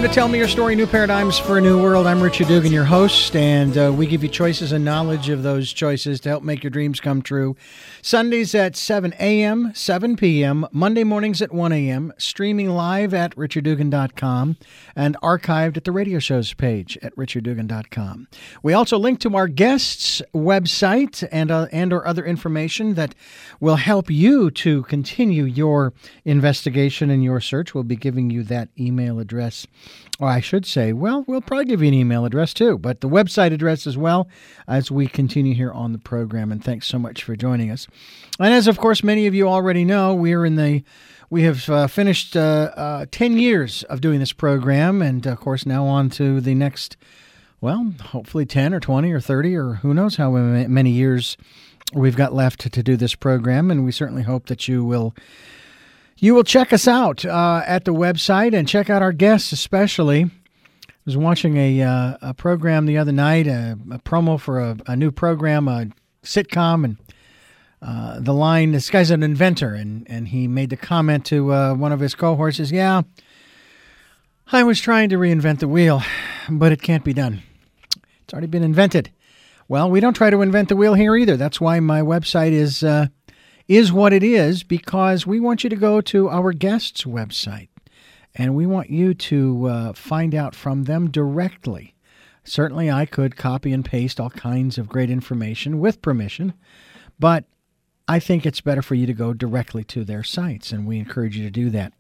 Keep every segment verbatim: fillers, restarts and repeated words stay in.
Welcome to Tell Me Your Story, New Paradigms for a New World. I'm Richard Dugan, your host, and uh, we give you choices and knowledge of those choices to help make your dreams come true. Sundays at seven a.m., seven p.m., Monday mornings at one a.m., streaming live at richard dugan dot com, and archived at the radio shows page at richard dugan dot com. We also link to our guests' website and, uh, and or other information that will help you to continue your investigation and your search. We'll be giving you that email address. Or I should say, well, we'll probably give you an email address too, but the website address as well as we continue here on the program. And thanks so much for joining us. And as, of course, many of you already know, we are in the, we have uh, finished uh, uh, ten years of doing this program. And, of course, now on to the next, well, hopefully ten or twenty or thirty or who knows how many years we've got left to, to do this program. And we certainly hope that you will You will check us out uh, at the website and check out our guests especially. I was watching a uh, a program the other night, a, a promo for a, a new program, a sitcom, and uh, the line, this guy's an inventor, and, and he made the comment to uh, one of his cohorts, says, yeah, I was trying to reinvent the wheel, but it can't be done. It's already been invented. Well, we don't try to invent the wheel here either. That's why my website is... Uh, is what it is, because we want you to go to our guests' website, and we want you to uh, find out from them directly. Certainly, I could copy and paste all kinds of great information with permission, but I think it's better for you to go directly to their sites, and we encourage you to do that.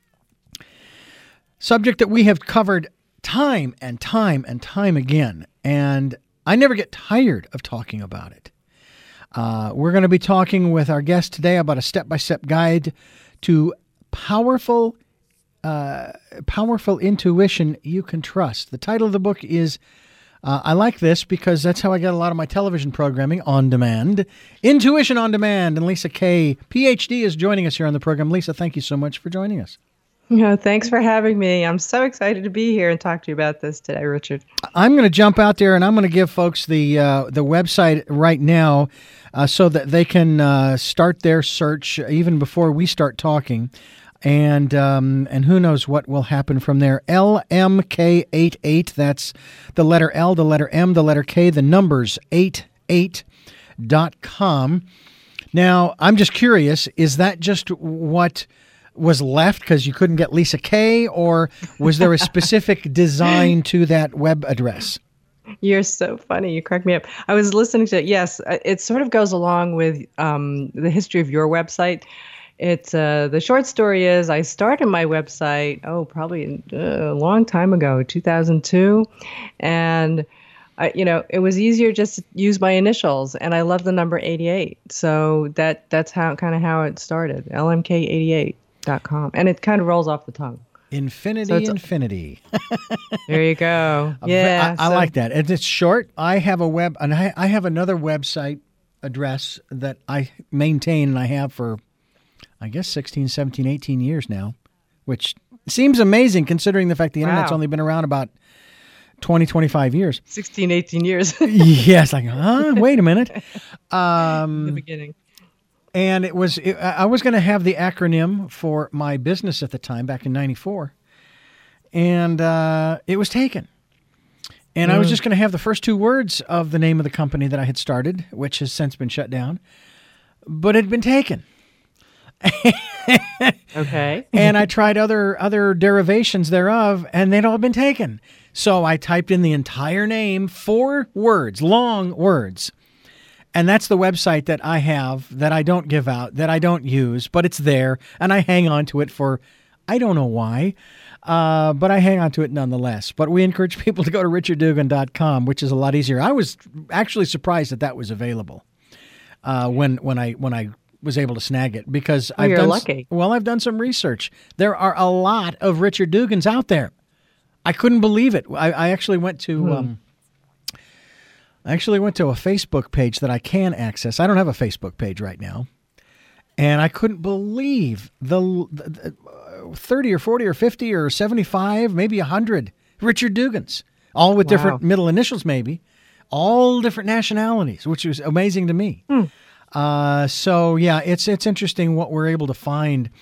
Subject that we have covered time and time and time again, and I never get tired of talking about it. Uh, we're going to be talking with our guest today about a step-by-step guide to powerful, uh, powerful intuition you can trust. The title of the book is, uh, I like this because that's how I get a lot of my television programming, On Demand. Intuition on Demand. And Lisa Kay, P H D, is joining us here on the program. Lisa, thank you so much for joining us. Yeah, thanks for having me. I'm so excited to be here and talk to you about this today, Richard. I'm going to jump out there and I'm going to give folks the uh, the website right now uh, so that they can uh, start their search even before we start talking. And um, and who knows what will happen from there. L M K eighty-eight, that's the letter L, the letter M, the letter K, the numbers eighty-eight dot com. Now, I'm just curious, is that just what was left because you couldn't get Lisa Kay, or was there a specific design to that web address? You're so funny. You crack me up. I was listening to it. Yes, it sort of goes along with um, the history of your website. It's uh, the short story is I started my website, oh, probably a long time ago, two thousand two. And, I, you know, it was easier just to use my initials. And I love the number eighty-eight. So that that's how kind of how it started, L M K eighty-eight dot com. And it kind of rolls off the tongue. Infinity, so infinity. There you go. Yeah. I, I so. like that. And it's short. I have a web, and I, I have another website address that I maintain and I have for, I guess, sixteen, seventeen, eighteen years now, which seems amazing considering the fact the internet's wow. only been around about twenty, twenty-five years. sixteen, eighteen years. Yes. Like, huh? Wait a minute. Um, the beginning. And it was, it, I was going to have the acronym for my business at the time, back in ninety-four, and uh, it was taken. And mm. I was just going to have the first two words of the name of the company that I had started, which has since been shut down, but it had been taken. Okay. And I tried other other derivations thereof, and they'd all been taken. So I typed in the entire name, four words, long words. And that's the website that I have, that I don't give out, that I don't use, but it's there, and I hang on to it for, I don't know why, uh, but I hang on to it nonetheless. But we encourage people to go to richard dugan dot com, which is a lot easier. I was actually surprised that that was available uh, when when I when I was able to snag it, because oh, I've you're done lucky. Well, I've done some research. There are a lot of Richard Dugans out there. I couldn't believe it. I, I actually went to. Hmm. Um, I actually went to a Facebook page that I can access. I don't have a Facebook page right now. And I couldn't believe the, the uh, thirty or forty or fifty or seventy-five, maybe one hundred Richard Dugans, all with wow. different middle initials maybe, all different nationalities, which was amazing to me. Hmm. Uh, so, yeah, it's it's interesting what we're able to find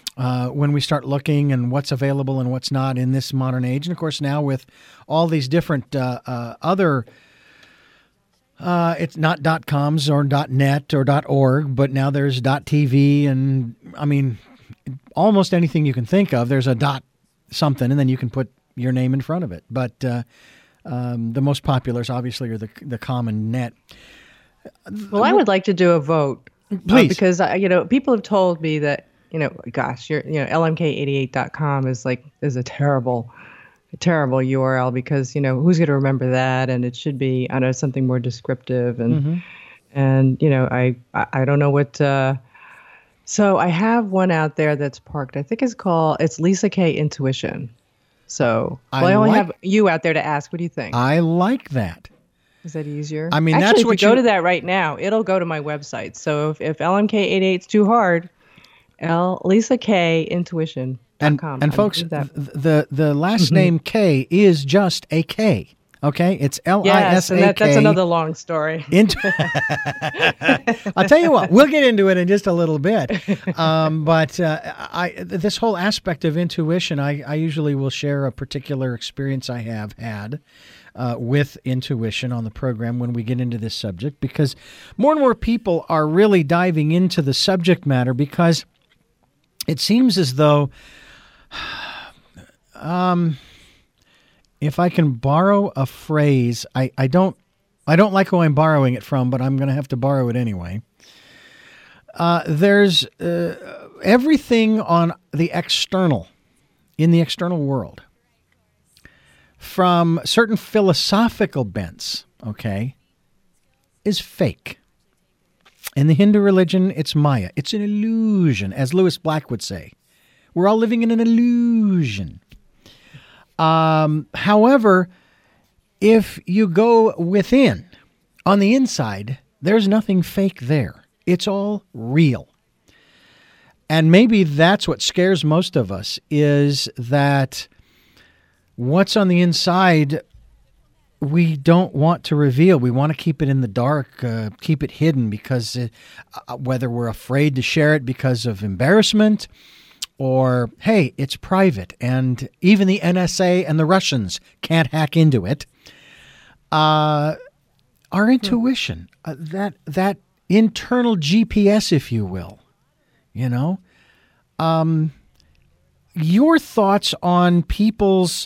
uh, when we start looking and what's available and what's not in this modern age. And of course, now with all these different uh, uh, other, uh, it's not .coms or .net or .org, but now there's .tv, and I mean, almost anything you can think of, there's a dot something, and then you can put your name in front of it. But uh, um, the most populars, obviously, are the the common net. Well, I would like to do a vote. Please. Uh, because, I, you know, people have told me that, you know, gosh, you're, you know, L M K eighty-eight dot com is like, is a terrible, terrible U R L because, you know, who's going to remember that? And it should be, I don't know, something more descriptive. And, mm-hmm. and you know, I, I, I don't know what, uh, so I have one out there that's parked. I think it's called, it's Lisa K Intuition. So well, I, I only like, have you out there to ask. What do you think? I like that. Is that easier? I mean, Actually, that's if what you go you... to that right now, it'll go to my website. So if, if L M K eighty-eight is too hard, L Lisa K Intuition dot com. And, and folks, the, the the last mm-hmm. name K is just a K. Okay, it's L I S A K. Yes, and that, that's another long story. Into... I'll tell you what, we'll get into it in just a little bit. Um, but uh, I, this whole aspect of intuition, I, I usually will share a particular experience I have had uh, with intuition on the program when we get into this subject, because more and more people are really diving into the subject matter, because it seems as though... Um, if I can borrow a phrase, I, I don't I don't like who I'm borrowing it from, but I'm going to have to borrow it anyway. Uh, there's uh, everything on the external, in the external world, from certain philosophical bents, okay, is fake. In the Hindu religion, it's Maya. It's an illusion, as Lewis Black would say. We're all living in an illusion. Um, however, if you go within, on the inside, there's nothing fake there. It's all real. And maybe that's what scares most of us, is that what's on the inside, we don't want to reveal. We want to keep it in the dark, uh, keep it hidden, because uh, whether we're afraid to share it because of embarrassment, or, hey, it's private, and even the N S A and the Russians can't hack into it. Uh, our intuition, uh, that that internal G P S, if you will, you know, um, your thoughts on people's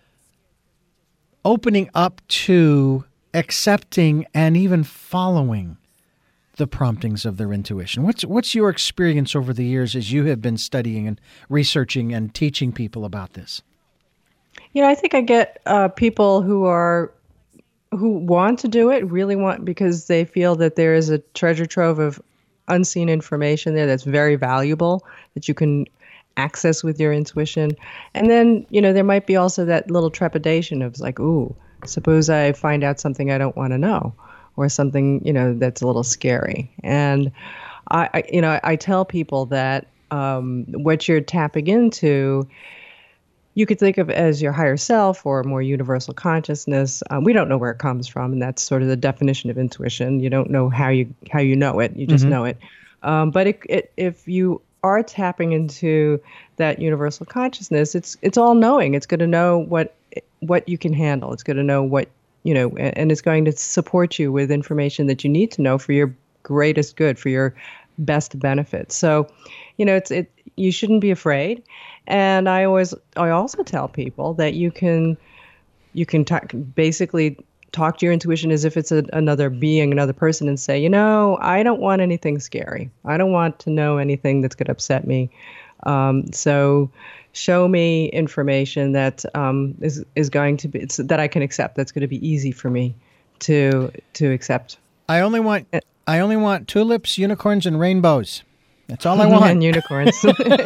opening up to, accepting, and even following the promptings of their intuition. What's what's your experience over the years as you have been studying and researching and teaching people about this? You know, I think I get uh, people who are who want to do it, really want, because they feel that there is a treasure trove of unseen information there that's very valuable, that you can access with your intuition. And then, you know, there might be also that little trepidation of like, ooh, suppose I find out something I don't want to know, or something, you know, that's a little scary. And I, I you know, I, I tell people that um, what you're tapping into, you could think of as your higher self or more universal consciousness. Um, we don't know where it comes from, and that's sort of the definition of intuition. You don't know how you how you know it; you just mm-hmm. know it. Um, but it, it, if you are tapping into that universal consciousness, it's it's all knowing. It's going to know what what you can handle. It's going to know what. You know, and it's going to support you with information that you need to know for your greatest good, for your best benefit. So, you know, it's it. You shouldn't be afraid. And I always, I also tell people that you can, you can talk, basically talk to your intuition as if it's a, another being, another person, and say, you know, I don't want anything scary. I don't want to know anything that's going to upset me. Um, so. Show me information that um, is is going to be it's, that I can accept. That's going to be easy for me to to accept. I only want I only want tulips, unicorns, and rainbows. That's all I want. And unicorns.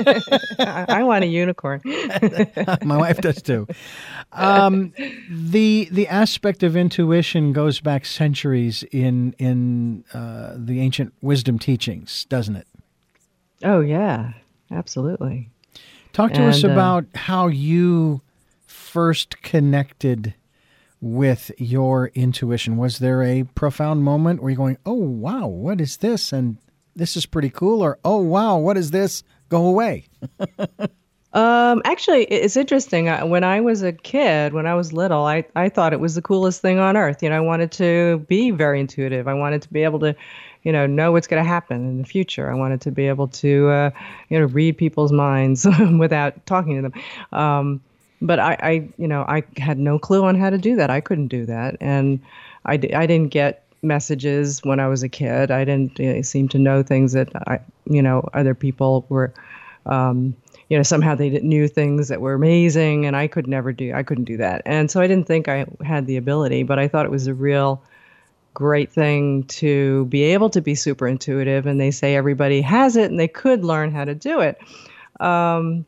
I want a unicorn. My wife does too. Um, the the aspect of intuition goes back centuries in in uh, the ancient wisdom teachings, doesn't it? Oh yeah, absolutely. Talk to and, us about uh, how you first connected with your intuition. Was there a profound moment where you're going, oh, wow, what is this? And this is pretty cool. Or, oh, wow, what is this? go away? Um, actually, it- it's interesting. Uh, When I was a kid, when I was little, I, I thought it was the coolest thing on earth. You know, I wanted to be very intuitive. I wanted to be able to, you know, know what's going to happen in the future. I wanted to be able to, uh, you know, read people's minds without talking to them. Um, but I, I, you know, I had no clue on how to do that. I couldn't do that, and I, di- I didn't get messages when I was a kid. I didn't uh, seem to know things that I, you know, other people were. Um, you know, somehow they did- knew things that were amazing, and I could never do. I couldn't do that, and so I didn't think I had the ability. But I thought it was a real great thing to be able to be super intuitive. And they say everybody has it, and they could learn how to do it. Um,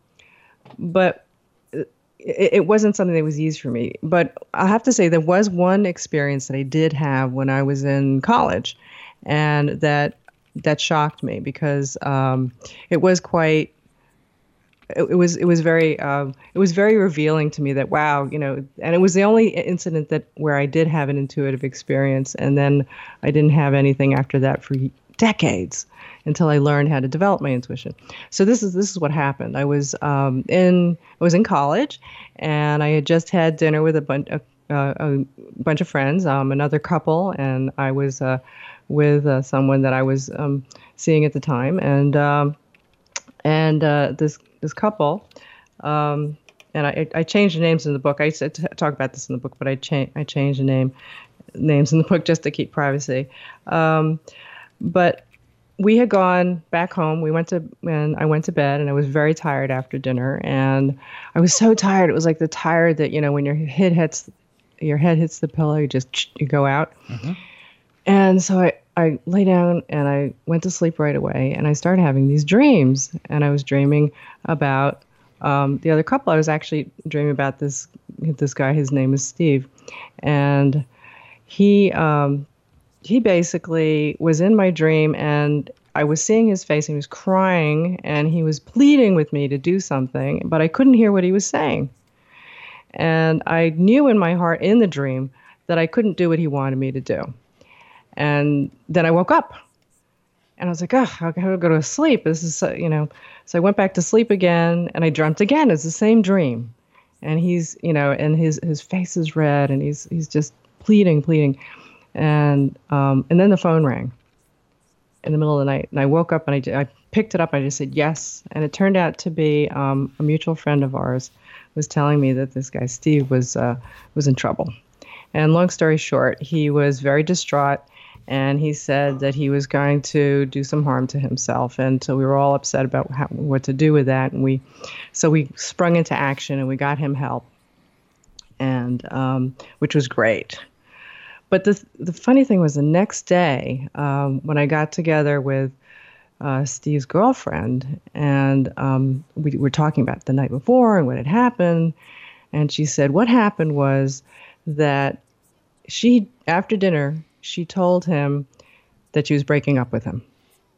but it, it wasn't something that was easy for me. But I have to say there was one experience that I did have when I was in college, and that that shocked me because um, it was quite it, it was it was very um, it was very revealing to me that wow, you know, and it was the only incident that where I did have an intuitive experience, and then I didn't have anything after that for decades until I learned how to develop my intuition. So this is this is what happened. I was um, in I was in college, and I had just had dinner with a bunch of uh, a bunch of friends, um, another couple, and I was uh, with uh, someone that I was um, seeing at the time, and um, and uh, this this couple, um, and I, I changed the names in the book. I said to talk about this in the book, but I changed I changed the name names in the book just to keep privacy. Um, but we had gone back home. We went to, and I went to bed, and I was very tired after dinner. And I was so tired. It was like the tired that, you know, when your head hits, your head hits the pillow, you just, you go out. Mm-hmm. And so I, I lay down and I went to sleep right away. And I started having these dreams. And I was dreaming about um, the other couple. I was actually dreaming about this, this guy. His name is Steve. And he, um, he basically was in my dream, and I was seeing his face, and he was crying, and he was pleading with me to do something, but I couldn't hear what he was saying. And I knew in my heart in the dream that I couldn't do what he wanted me to do. And then I woke up, and I was like, oh, how can I go to sleep? This is, uh, you know, so I went back to sleep again, and I dreamt again. It's the same dream. And he's, you know, and his, his face is red, and he's, he's just pleading, pleading. And um, and then the phone rang in the middle of the night, and I woke up and I, I picked it up. And I just said yes, and it turned out to be um, a mutual friend of ours was telling me that this guy Steve was uh, was in trouble. And long story short, he was very distraught, and he said that he was going to do some harm to himself. And so we were all upset about how, what to do with that. And we, so we sprung into action, and we got him help, and um, which was great. But the the funny thing was the next day, um, when I got together with uh, Steve's girlfriend, and um, we were talking about the night before and what had happened, and she said what happened was that she, after dinner, she told him that she was breaking up with him,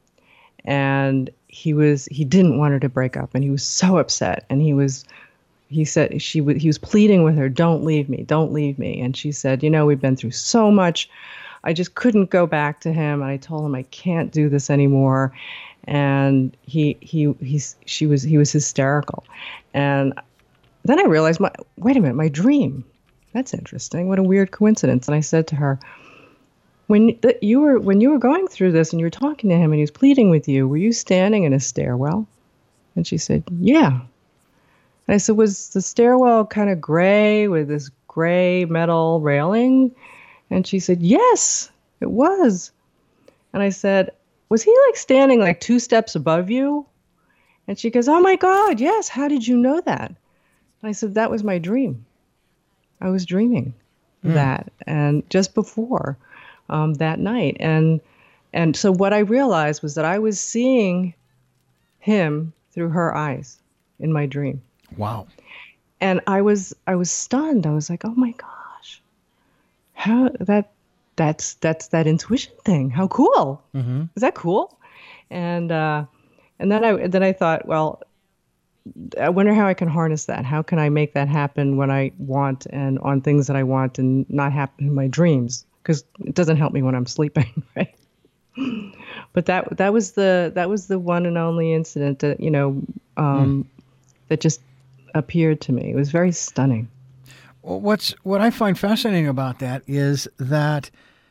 and he was he didn't want her to break up, and he was so upset, and he was. He said she w- he was pleading with her, don't leave me, don't leave me. And she said, you know, we've been through so much. I just couldn't go back to him. And I told him I can't do this anymore. And he he he's she was he was hysterical. And then I realized, my wait a minute, my dream. That's interesting. What a weird coincidence. And I said to her, when th- you were when you were going through this and you were talking to him and he was pleading with you, were you standing in a stairwell? And she said, yeah. And I said, was the stairwell kind of gray with this gray metal railing? And she said, yes, it was. And I said, was he like standing like two steps above you? And she goes, oh my God, yes. How did you know that? And I said, that was my dream. I was dreaming mm. that. And just before um, that night. And, and so what I realized was that I was seeing him through her eyes in my dream. Wow. And I was I was stunned. I was like, oh my gosh. How that that's that's that intuition thing. How cool. Mm-hmm. Is that cool? And uh, and then I then I thought, well, I wonder how I can harness that. How can I make that happen when I want and on things that I want and not happen in my dreams? Because it doesn't help me when I'm sleeping, right? but that that was the that was the one and only incident that you know um, mm. that just appeared to me. It was very stunning. Well, what's what I find fascinating about that is that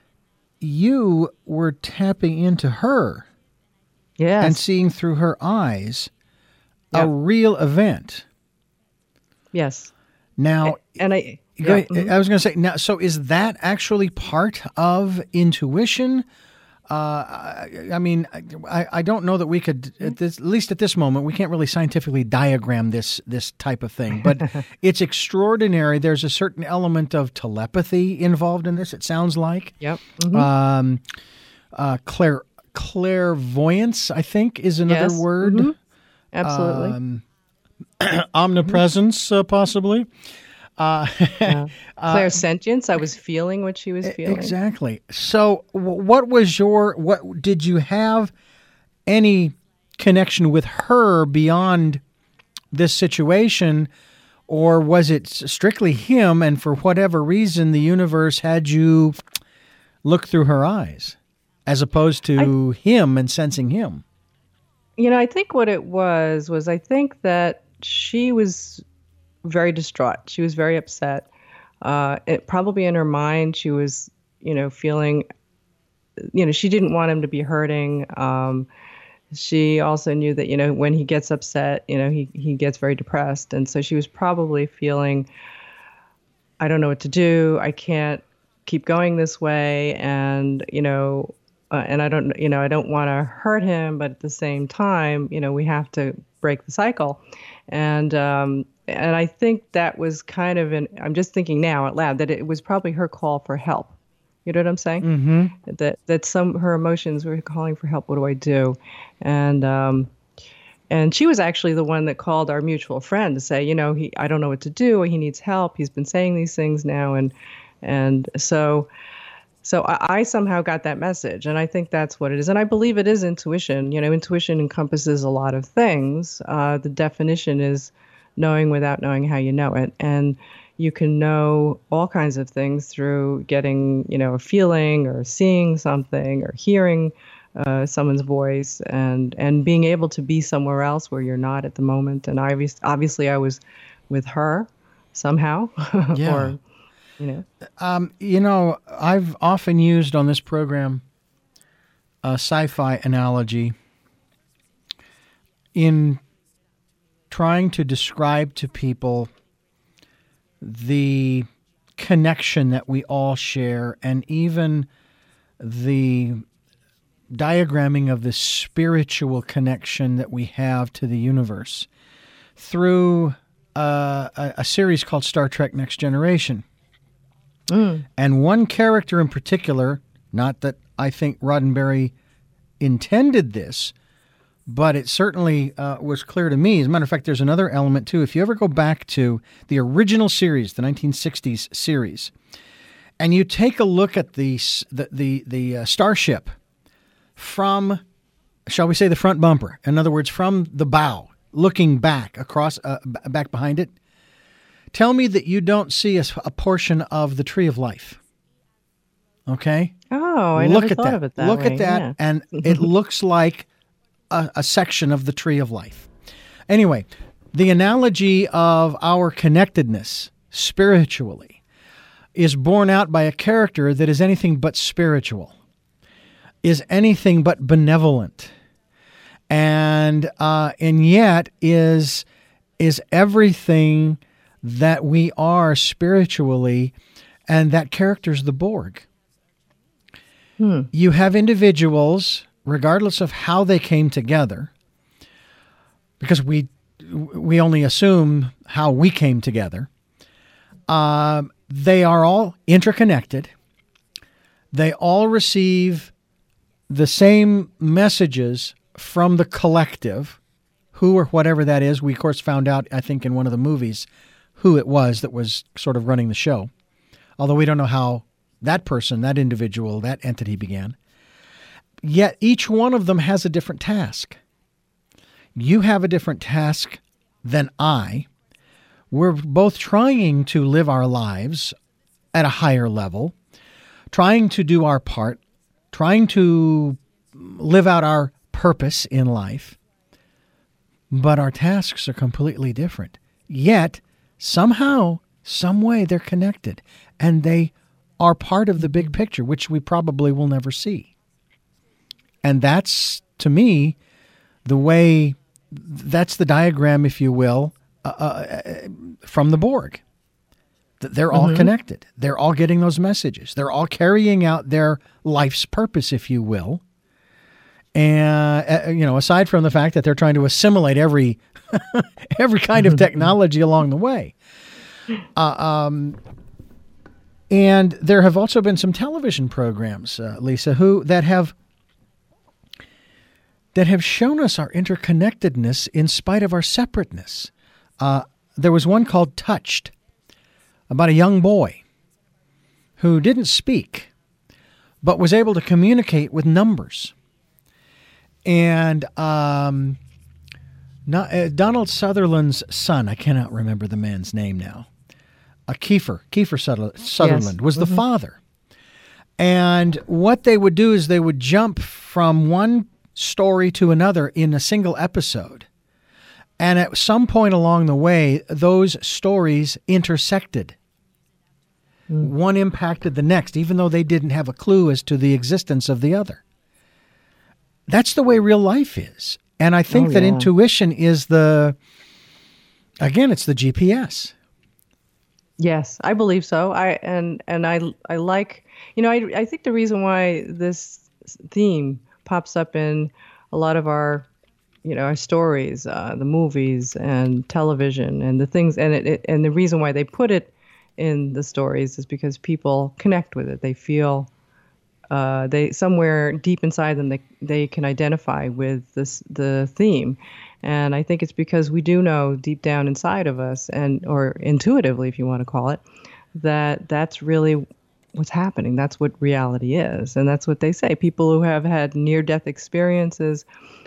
you were tapping into her, yes, and seeing through her eyes yep. a real event. Yes. Now, and I, go, yeah. mm-hmm. I was going to say now. So, is that actually part of intuition? Uh, I, I mean, I, I don't know that we could, at, this, at least at this moment, we can't really scientifically diagram this this type of thing. But it's extraordinary. There's a certain element of telepathy involved in this. It sounds like. Yep. Mm-hmm. Um, uh, clair clairvoyance, I think, is another yes. word. Mm-hmm. Absolutely. Um, omnipresence, uh, possibly. Uh, yeah. Clairsentience. I was feeling what she was feeling. Exactly. So, what was your? What did you have any connection with her beyond this situation, or was it strictly him? And for whatever reason, the universe had you look through her eyes, as opposed to I, him and sensing him. You know, I think what it was was I think that she was very distraught. She was very upset. Uh, it probably in her mind, she was, you know, feeling, you know, she didn't want him to be hurting. Um, she also knew that, you know, when he gets upset, you know, he, he gets very depressed. And so she was probably feeling, I don't know what to do. I can't keep going this way. And, you know, uh, and I don't, you know, I don't want to hurt him, but at the same time, you know, we have to break the cycle. And, um, And I think that was kind of an, I'm just thinking now out loud, that it was probably her call for help. You know what I'm saying? Mm-hmm. That that some, her emotions were calling for help. What do I do? And um, and she was actually the one that called our mutual friend to say, you know, he, I don't know what to do. He needs help. He's been saying these things now. And, and so, so I, I somehow got that message, and I think that's what it is. And I believe it is intuition. You know, intuition encompasses a lot of things. Uh, the definition is knowing without knowing how you know it. And you can know all kinds of things through getting, you know, a feeling or seeing something or hearing uh, someone's voice and, and being able to be somewhere else where you're not at the moment. And I obviously I was with her somehow. Yeah. or, you know. Um, you know, I've often used on this program a sci-fi analogy in trying to describe to people the connection that we all share, and even the diagramming of the spiritual connection that we have to the universe through uh, a, a series called Star Trek Next Generation. Mm. And one character in particular, not that I think Roddenberry intended this, but it certainly uh, was clear to me. As a matter of fact, there's another element, too. If you ever go back to the original series, the nineteen sixties series, and you take a look at the the the, the uh, starship from, shall we say, the front bumper, in other words, from the bow, looking back across, uh, back behind it, tell me that you don't see a, a portion of the Tree of Life. Okay? Oh, I look never at thought that. of it that Look way. at that, yeah. and it looks like A, a section of the Tree of Life. Anyway, the analogy of our connectedness spiritually is borne out by a character that is anything but spiritual, is anything but benevolent, and uh, and yet is is everything that we are spiritually, and that character's the Borg. Hmm. You have individuals, regardless of how they came together, because we we only assume how we came together, uh, they are all interconnected. They all receive the same messages from the collective, who or whatever that is. We, of course, found out, I think, in one of the movies, who it was that was sort of running the show, although we don't know how that person, that individual, that entity began. Yet each one of them has a different task. You have a different task than I. We're both trying to live our lives at a higher level, trying to do our part, trying to live out our purpose in life, but our tasks are completely different. Yet, somehow, some way, they're connected, and they are part of the big picture, which we probably will never see. And that's, to me, the way, that's the diagram, if you will, uh, uh, from the Borg. They're all mm-hmm. connected. They're all getting those messages. They're all carrying out their life's purpose, if you will. And, uh, you know, aside from the fact that they're trying to assimilate every every kind of technology along the way. Uh, um, and there have also been some television programs, uh, Lisa, who that have that have shown us our interconnectedness in spite of our separateness. Uh, there was one called Touched, about a young boy who didn't speak, but was able to communicate with numbers. And um, not, uh, Donald Sutherland's son, I cannot remember the man's name now, uh, Kiefer, Kiefer Sutherland, Sutherland yes. was mm-hmm. the father. And what they would do is they would jump from one story to another in a single episode. And at some point along the way, those stories intersected. Mm. One impacted the next, even though they didn't have a clue as to the existence of the other. That's the way real life is. And I think oh, that yeah. intuition is the, again, it's the G P S. Yes, I believe so. I and and I I like, you know, I I think the reason why this theme pops up in a lot of our, you know, our stories, uh, the movies and television and the things, and it, it and the reason why they put it in the stories is because people connect with it. They feel uh, they somewhere deep inside them they they can identify with this the theme, and I think it's because we do know deep down inside of us, and or intuitively, if you want to call it, that that's really what's happening. That's what reality is, and that's what they say. People who have had near-death experiences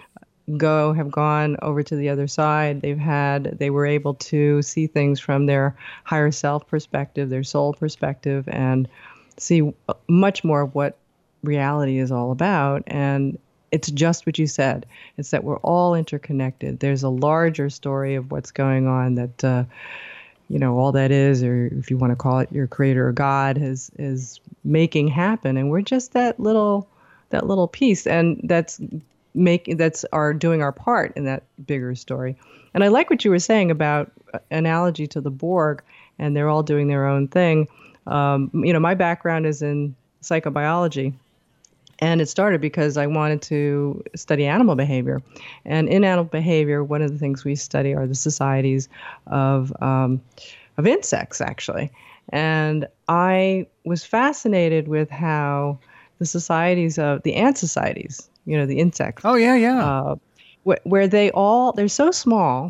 go have gone over to the other side. They've had they were able to see things from their higher self perspective, their soul perspective, and see much more of what reality is all about. And it's just what you said. It's that we're all interconnected. There's a larger story of what's going on that uh, you know, all that is, or if you want to call it your creator or God, is is making happen, and we're just that little that little piece, and that's make that's our doing our part in that bigger story. And I like what you were saying about analogy to the Borg, and they're all doing their own thing. Um, you know, my background is in psychobiology, and it started because I wanted to study animal behavior. And in animal behavior, one of the things we study are the societies of um, of insects, actually. And I was fascinated with how the societies of the ant societies, you know, the insects. Oh, yeah, yeah. Uh, wh- where they all, they're so small,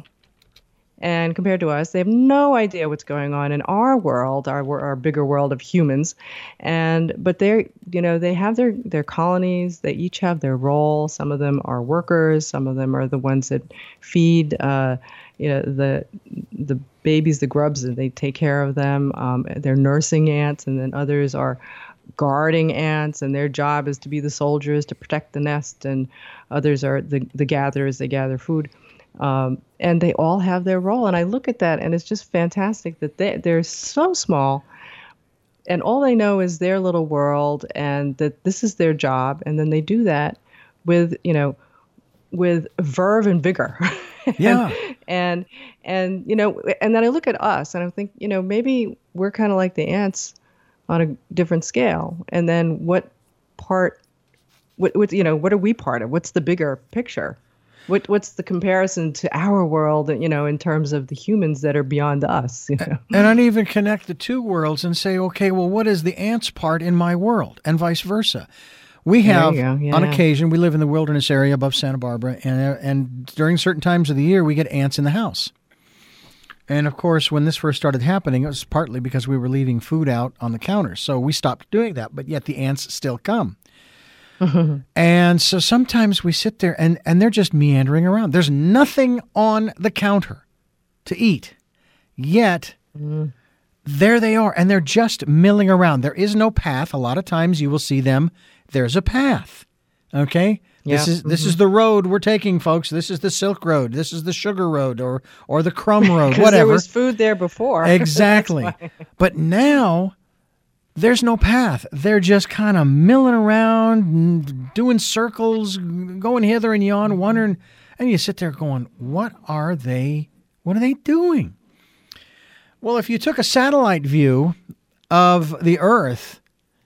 and compared to us, they have no idea what's going on in our world, our our bigger world of humans. And but they're, you know, they have their, their colonies. They each have their role. Some of them are workers. Some of them are the ones that feed, uh, you know, the the babies, the grubs, and they take care of them. Um, they're nursing ants, and then others are guarding ants, and their job is to be the soldiers to protect the nest. And others are the the gatherers. They gather food. Um, and they all have their role. And I look at that, and it's just fantastic that they, they're so small, and all they know is their little world, and that this is their job. And then they do that with, you know, with verve and vigor. Yeah. and, and, and, you know, and then I look at us, and I think, you know, maybe we're kind of like the ants on a different scale. And then what part, what, what, you know, what are we part of? What's the bigger picture? What what's the comparison to our world, you know, in terms of the humans that are beyond us? You know? And I'd even connect the two worlds and say, okay, well, what is the ant's part in my world, and vice versa? We have, yeah. on occasion, we live in the wilderness area above Santa Barbara, and and during certain times of the year, we get ants in the house. And of course, when this first started happening, it was partly because we were leaving food out on the counters, so we stopped doing that. But yet the ants still come. Mm-hmm. And so sometimes we sit there and, and they're just meandering around. There's nothing on the counter to eat. Yet, mm. there they are, and they're just milling around. There is no path. A lot of times you will see them, there's a path. Okay? Yeah. This is this mm-hmm. is the road we're taking, folks. This is the Silk Road. This is the Sugar Road or or the Crumb Road, Because whatever. there was food there before. Exactly. But now there's no path. They're just kind of milling around, doing circles, going hither and yon, wondering, and you sit there going, what are they what are they doing? Well, if you took a satellite view of the Earth,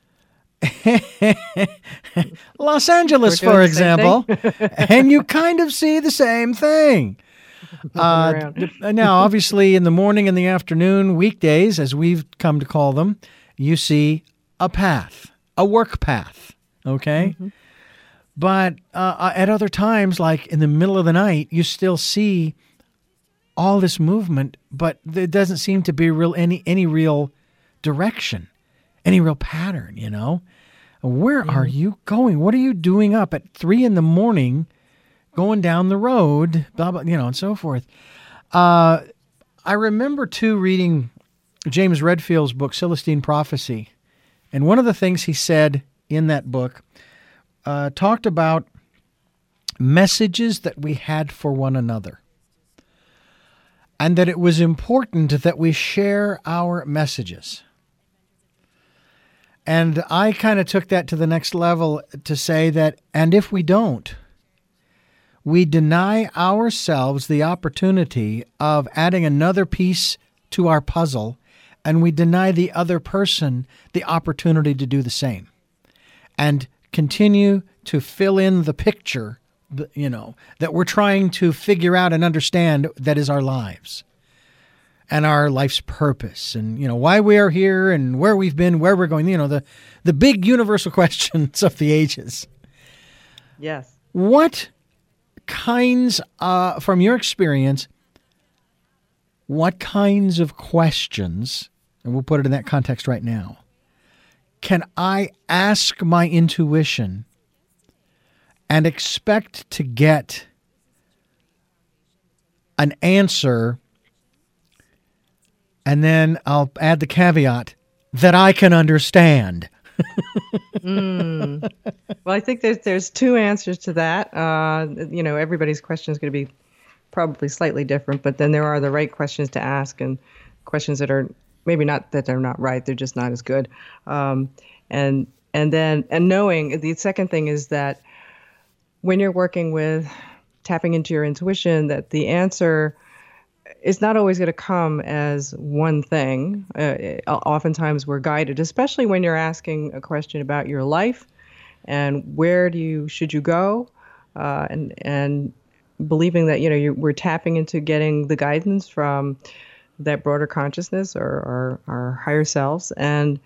Los Angeles, for example, and you kind of see the same thing. Uh, now, obviously, in the morning and the afternoon, weekdays, as we've come to call them, you see a path, a work path, okay? Mm-hmm. But uh, at other times, like in the middle of the night, you still see all this movement, but there doesn't seem to be real any any real direction, any real pattern, you know? Where mm-hmm. are you going? What are you doing up at three in the morning, going down the road, blah, blah, you know, and so forth? Uh, I remember, too, reading James Redfield's book, Celestine Prophecy, and one of the things he said in that book uh, talked about messages that we had for one another, and that it was important that we share our messages. And I kind of took that to the next level to say that, and if we don't, we deny ourselves the opportunity of adding another piece to our puzzle, and we deny the other person the opportunity to do the same and continue to fill in the picture, you know, that we're trying to figure out and understand that is our lives. And our life's purpose, and you know why we are here, and where we've been, where we're going. You know the the big universal questions of the ages. Yes. What kinds, uh, from your experience, what kinds of questions, and we'll put it in that context right now, can I ask my intuition and expect to get an answer? And then I'll add the caveat that I can understand. mm. Well, I think there's there's two answers to that. Uh, you know, everybody's question is going to be probably slightly different, but then there are the right questions to ask and questions that are maybe not that they're not right, they're just not as good. Um, and and then and knowing the second thing is that when you're working with tapping into your intuition, that the answer is not always going to come as one thing. Uh, oftentimes we're guided, especially when you're asking a question about your life and where do you should you go, uh, and and believing that you know you're, we're tapping into getting the guidance from that broader consciousness or, or our higher selves, and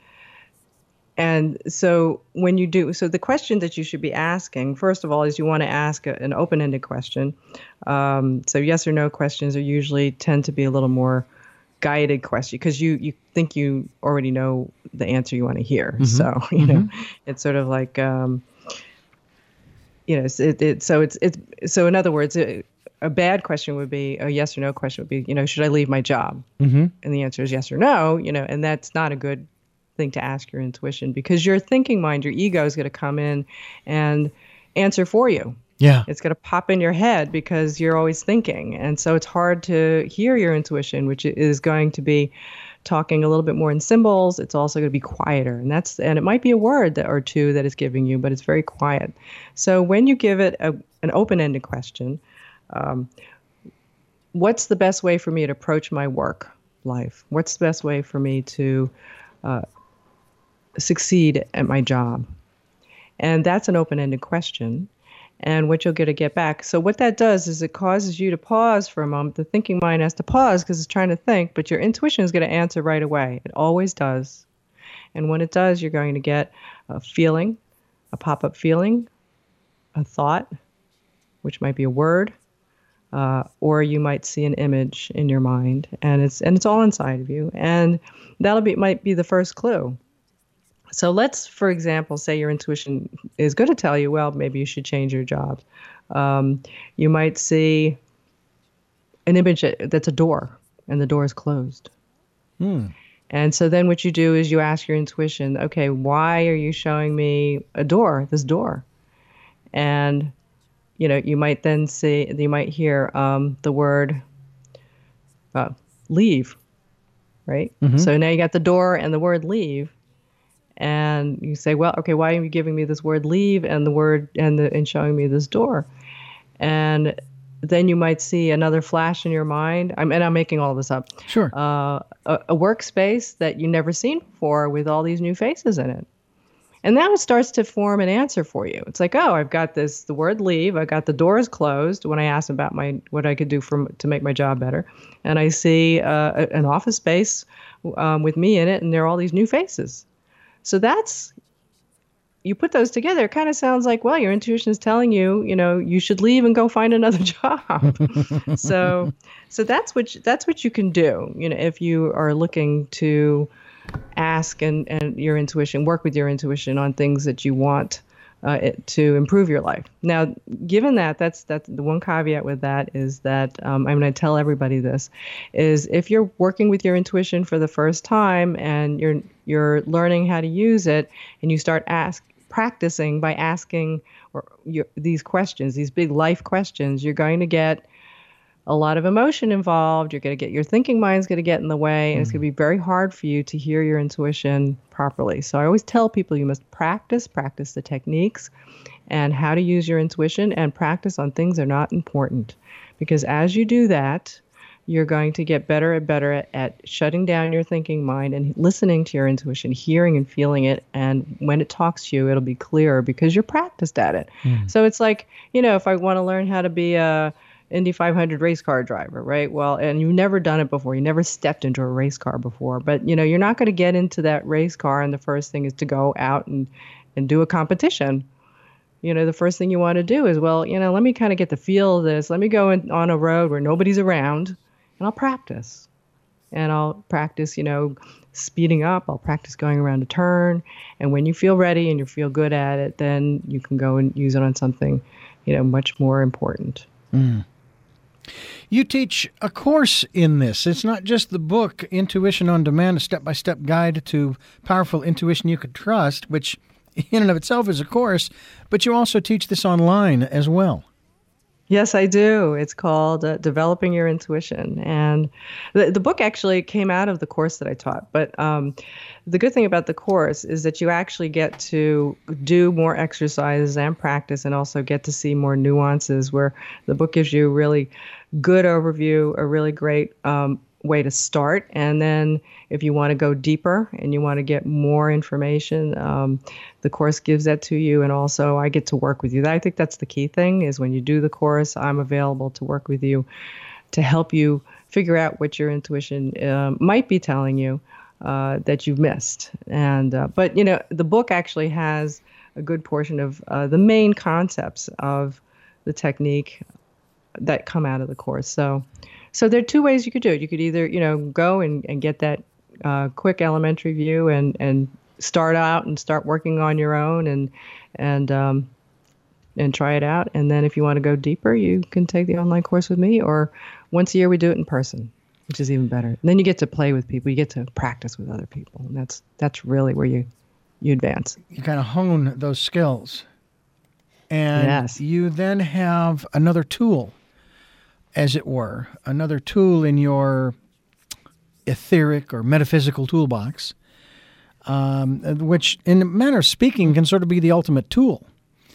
and so when you do, so the question that you should be asking, first of all, is you want to ask a, an open-ended question. Um, so yes or no questions are usually tend to be a little more guided question because you, you think you already know the answer you want to hear. Mm-hmm. So, you mm-hmm. know, it's sort of like, um, you know, it, it, so it's, it's, so in other words, it, a bad question would be, a yes or no question would be, you know, should I leave my job? Mm-hmm. And the answer is yes or no, you know, and that's not a good thing to ask your intuition because your thinking mind, your ego is going to come in and answer for you. Yeah. It's going to pop in your head because you're always thinking. And so it's hard to hear your intuition, which is going to be talking a little bit more in symbols. It's also going to be quieter. And that's, and it might be a word that, or two that it's giving you, but it's very quiet. So when you give it a, an open-ended question, um, what's the best way for me to approach my work life? What's the best way for me to uh, succeed at my job? And that's an open-ended question. And what you'll get to get back. So what that does is it causes you to pause for a moment. The thinking mind has to pause because it's trying to think, but your intuition is going to answer right away. It always does. And when it does, you're going to get a feeling, a pop-up feeling, a thought, which might be a word, uh, or you might see an image in your mind, and it's and it's all inside of you. And that'll be might be the first clue. So let's, for example, say your intuition is going to tell you, well, maybe you should change your job. Um, you might see an image that's a door, and the door is closed. Hmm. And so then what you do is you ask your intuition, okay, why are you showing me a door, this door? And, you know, you might then see, you might hear um, the word uh, leave, right? Mm-hmm. So now you got the door and the word leave. And you say, well, okay, why are you giving me this word leave and the word and the and showing me this door? And then you might see another flash in your mind. I'm, and I'm making all this up. Sure. Uh, a, a workspace that you've never seen before with all these new faces in it. And now it starts to form an answer for you. It's like, oh, I've got this, the word leave. I got the doors closed when I asked about my what I could do for, to make my job better. And I see uh, an office space um, with me in it, and there are all these new faces. So that's, you put those together, it kind of sounds like, well, your intuition is telling you, you know, you should leave and go find another job. so, so that's what you, that's what you can do, you know, if you are looking to ask and, and your intuition, work with your intuition on things that you want uh, it, to improve your life. Now, given that, that's that's the one caveat with that is that um, I'm going to tell everybody this, is if you're working with your intuition for the first time and you're you're learning how to use it, and you start ask practicing by asking or your, these questions, these big life questions, you're going to get a lot of emotion involved. You're going to get your thinking mind's going to get in the way, and mm. it's going to be very hard for you to hear your intuition properly. So I always tell people you must practice, practice the techniques and how to use your intuition, and practice on things that are not important. Because as you do that, you're going to get better and better at, at shutting down your thinking mind and listening to your intuition, hearing and feeling it. And when it talks to you, it'll be clearer because you're practiced at it. Mm. So it's like, you know, if I want to learn how to be a Indy five hundred race car driver, right? Well, and you've never done it before. You never stepped into a race car before. But, you know, you're not going to get into that race car and the first thing is to go out and, and do a competition. You know, the first thing you want to do is, well, you know, let me kind of get the feel of this. Let me go in, on a road where nobody's around, and I'll practice. And I'll practice, you know, speeding up. I'll practice going around a turn. And when you feel ready and you feel good at it, then you can go and use it on something, you know, much more important. Mm. You teach a course in this. It's not just the book, Intuition on Demand, a step-by-step guide to powerful intuition you could trust, which in and of itself is a course, but you also teach this online as well. Yes, I do. It's called uh, Developing Your Intuition. And the, the book actually came out of the course that I taught. But um, the good thing about the course is that you actually get to do more exercises and practice, and also get to see more nuances, where the book gives you a really good overview, a really great um, way to start. And then if you want to go deeper and you want to get more information, um, the course gives that to you. And also I get to work with you. I think that's the key thing, is when you do the course, I'm available to work with you to help you figure out what your intuition uh, might be telling you uh, that you've missed. And uh, but, you know, the book actually has a good portion of uh, the main concepts of the technique that come out of the course. So So there are two ways you could do it. You could either, you know, go and, and get that uh, quick elementary view and, and start out and start working on your own and and um, and try it out. And then if you want to go deeper, you can take the online course with me, or once a year we do it in person, which is even better. And then you get to play with people. You get to practice with other people. And that's that's really where you, you advance. You kind of hone those skills. And yes. You then have another tool, as it were, another tool in your etheric or metaphysical toolbox, um, which, in a manner of speaking, can sort of be the ultimate tool.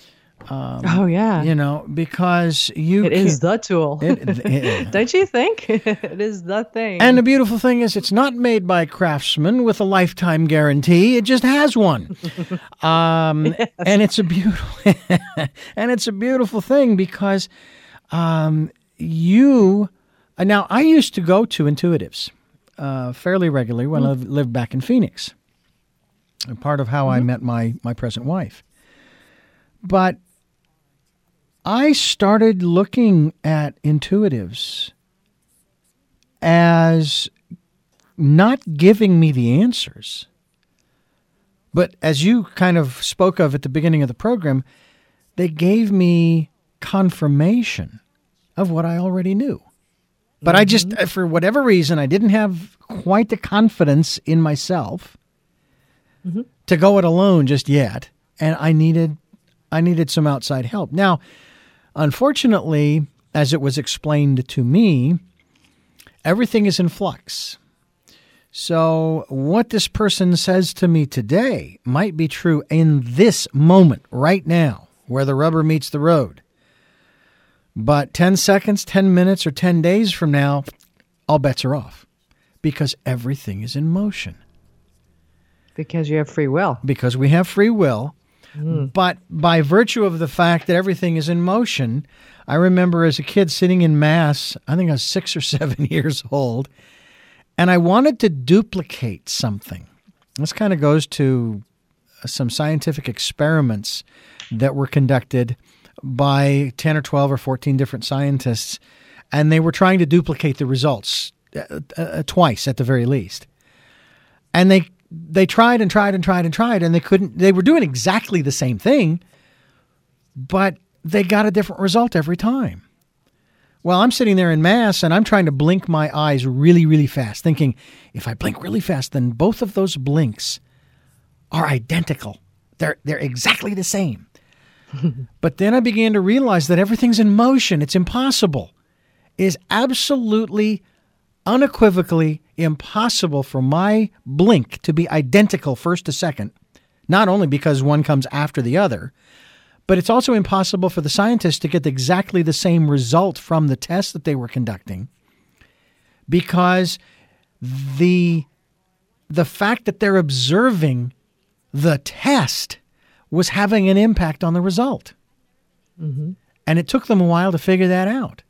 Um, oh, yeah. You know, because you It is the tool. It, it, Don't you think? It is the thing. And the beautiful thing is, it's not made by craftsmen with a lifetime guarantee. It just has one. um, yes. And it's a beautiful, and it's a beautiful thing because um, you. Uh, now, I used to go to intuitives uh, fairly regularly when mm-hmm. I lived back in Phoenix. Part of how mm-hmm. I met my my present wife. But I started looking at intuitives as not giving me the answers, but as you kind of spoke of at the beginning of the program, they gave me confirmation of what I already knew. But mm-hmm. I just, for whatever reason, I didn't have quite the confidence in myself mm-hmm. to go it alone just yet, and I needed I needed some outside help. Now, unfortunately, as it was explained to me, everything is in flux. So what this person says to me today might be true in this moment, right now, where the rubber meets the road. But ten seconds, ten minutes, or ten days from now, all bets are off because everything is in motion. Because you have free will. Because we have free will. Mm. But by virtue of the fact that everything is in motion, I remember as a kid sitting in Mass, I think I was six or seven years old, and I wanted to duplicate something. This kind of goes to some scientific experiments that were conducted by ten or twelve or fourteen different scientists, and they were trying to duplicate the results uh, uh, twice at the very least. And they they tried and tried and tried and tried, and they couldn't. They were doing exactly the same thing, but they got a different result every time. Well, I'm sitting there in Mass, and I'm trying to blink my eyes really, really fast, thinking, if I blink really fast, then both of those blinks are identical. They're they're exactly the same. But then I began to realize that everything's in motion. It's impossible. It is absolutely, unequivocally impossible for my blink to be identical first to second, not only because one comes after the other, but it's also impossible for the scientists to get exactly the same result from the test that they were conducting, because the, the fact that they're observing the test was having an impact on the result. Mm-hmm. And it took them a while to figure that out.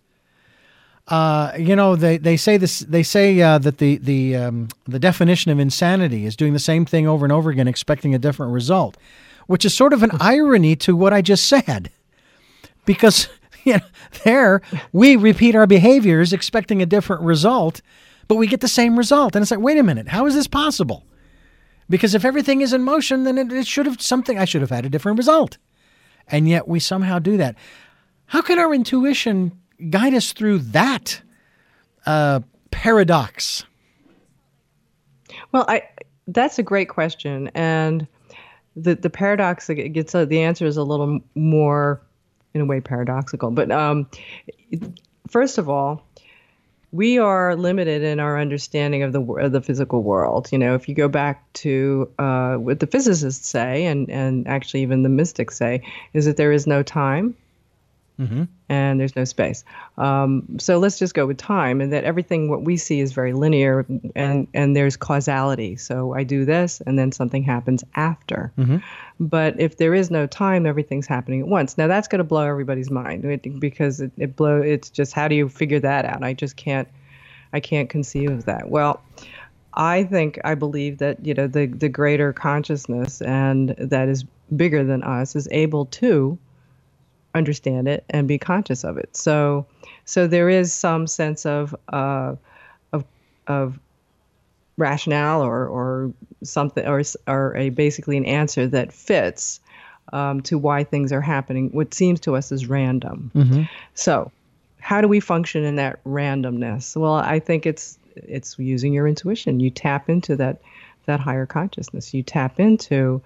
Uh, you know, they, they say this. They say uh, that the the um, the definition of insanity is doing the same thing over and over again, expecting a different result, which is sort of an irony to what I just said, because you know, there we repeat our behaviors expecting a different result, but we get the same result, and it's like, wait a minute, how is this possible? Because if everything is in motion, then it, it should have something. I should have had a different result, and yet we somehow do that. How can our intuition guide us through that uh, paradox? Well, I that's a great question, and the the paradox it gets uh, the answer is a little more, in a way, paradoxical. But um, first of all, we are limited in our understanding of the of the physical world. You know, if you go back to uh, what the physicists say, and and actually even the mystics say, is that there is no time. Mm-hmm. And there's no space. Um, so let's just go with time, and that everything what we see is very linear, and, and there's causality. So I do this, and then something happens after. Mm-hmm. But if there is no time, everything's happening at once. Now that's going to blow everybody's mind it, because it, it blow. It's just, how do you figure that out? I just can't. I can't conceive of that. Well, I think I believe that you know the the greater consciousness, and that is bigger than us, is able to understand it and be conscious of it. So, so there is some sense of uh, of of rationale, or or something, or or a basically an answer that fits um, to why things are happening. What seems to us as random. Mm-hmm. So, how do we function in that randomness? Well, I think it's it's using your intuition. You tap into that that higher consciousness. You tap into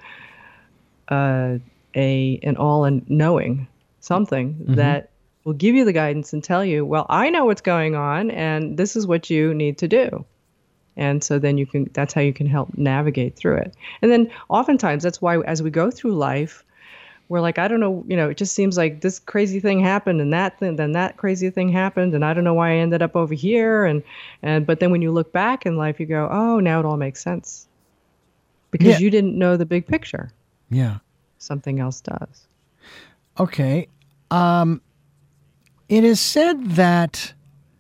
uh, a an all-knowing something mm-hmm. that will give you the guidance and tell you, well, I know what's going on, and this is what you need to do. And so then you can, that's how you can help navigate through it. And then oftentimes that's why as we go through life, we're like, I don't know, you know, it just seems like this crazy thing happened, and that thing, then that crazy thing happened, and I don't know why I ended up over here. And, and, but then when you look back in life, you go, oh, now it all makes sense. Because yeah. you didn't know the big picture. Yeah. Something else does. Okay. Um, it is said that,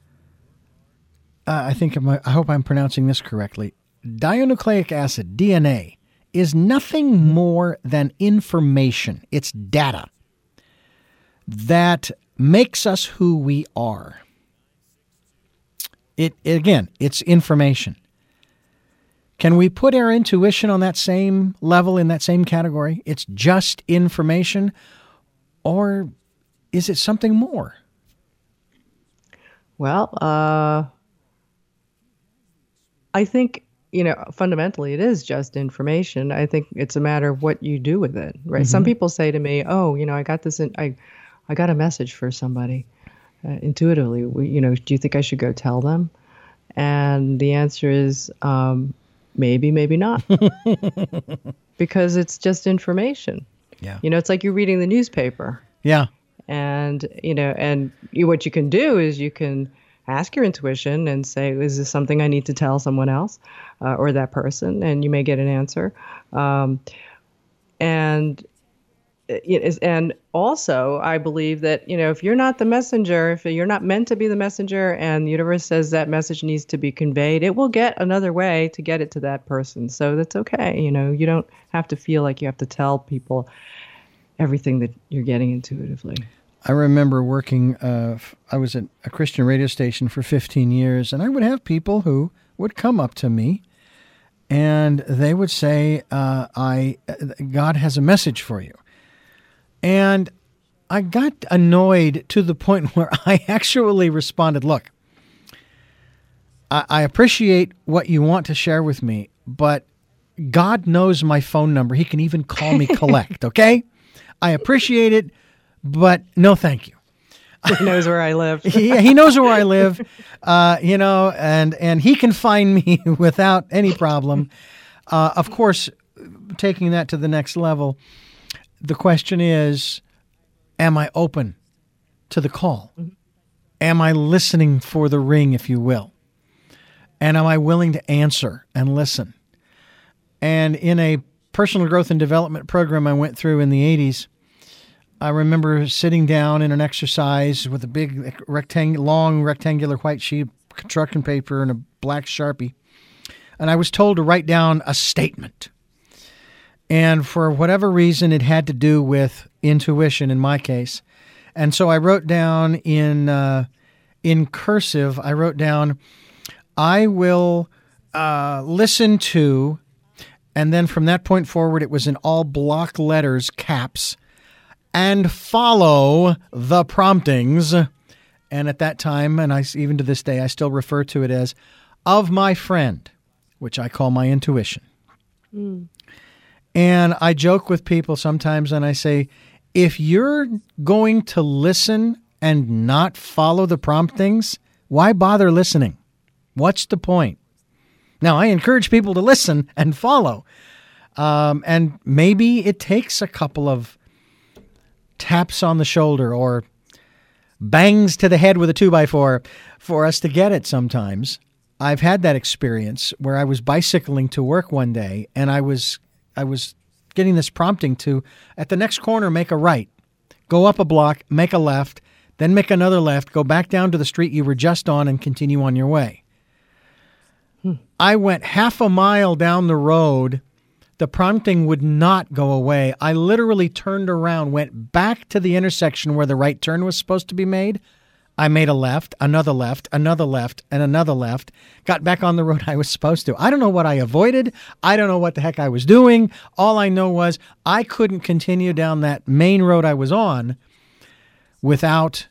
uh, I think, I'm, I hope I'm pronouncing this correctly, dinucleic acid, D N A, is nothing more than information. It's data that makes us who we are. It, again, it's information. Can we put our intuition on that same level, in that same category? It's just information, or is it something more? Well, uh, I think you know, fundamentally, it is just information. I think it's a matter of what you do with it, right? Mm-hmm. Some people say to me, "Oh, you know, I got this. In, I, I got a message for somebody uh, intuitively. You know, do you think I should go tell them?" And the answer is um, maybe, maybe not, because it's just information. Yeah. You know, it's like you're reading the newspaper. Yeah. And you know, and you, what you can do is you can ask your intuition and say, is this something I need to tell someone else uh, or that person? And you may get an answer. Um, and it is, and also, I believe that, you know, if you're not the messenger, if you're not meant to be the messenger and the universe says that message needs to be conveyed, it will get another way to get it to that person. So that's okay. You know, you don't have to feel like you have to tell people everything that you're getting intuitively. I remember working, uh, I was at a Christian radio station for fifteen years, and I would have people who would come up to me, and they would say, uh, "I, God has a message for you." And I got annoyed to the point where I actually responded, "Look, I, I appreciate what you want to share with me, but God knows my phone number. He can even call me collect, okay? I appreciate it. But no, thank you." He knows where I live. he, he knows where I live, uh, you know, and, and he can find me without any problem. Uh, of course, taking that to the next level, the question is, am I open to the call? Mm-hmm. Am I listening for the ring, if you will? And am I willing to answer and listen? And in a personal growth and development program I went through in the eighties, I remember sitting down in an exercise with a big, rectang- long, rectangular white sheet of construction paper and a black Sharpie, and I was told to write down a statement. And for whatever reason, it had to do with intuition in my case. And so I wrote down in uh, in cursive, I wrote down, "I will uh, listen to," and then from that point forward, it was in all block letters, caps, "and follow the promptings." And at that time, and I even to this day, I still refer to it as "of my friend," which I call my intuition. Mm. And I joke with people sometimes and I say, if you're going to listen and not follow the promptings, why bother listening? What's the point? Now, I encourage people to listen and follow. Um, and maybe it takes a couple of taps on the shoulder or bangs to the head with a two by four for us to get it sometimes. I've had that experience where I was bicycling to work one day and I was I was getting this prompting to, at the next corner, make a right, go up a block, make a left, then make another left, go back down to the street you were just on and continue on your way. Hmm. I went half a mile down the road. The prompting would not go away. I literally turned around, went back to the intersection where the right turn was supposed to be made. I made a left, another left, another left, and another left, got back on the road I was supposed to. I don't know what I avoided. I don't know what the heck I was doing. All I know was I couldn't continue down that main road I was on without,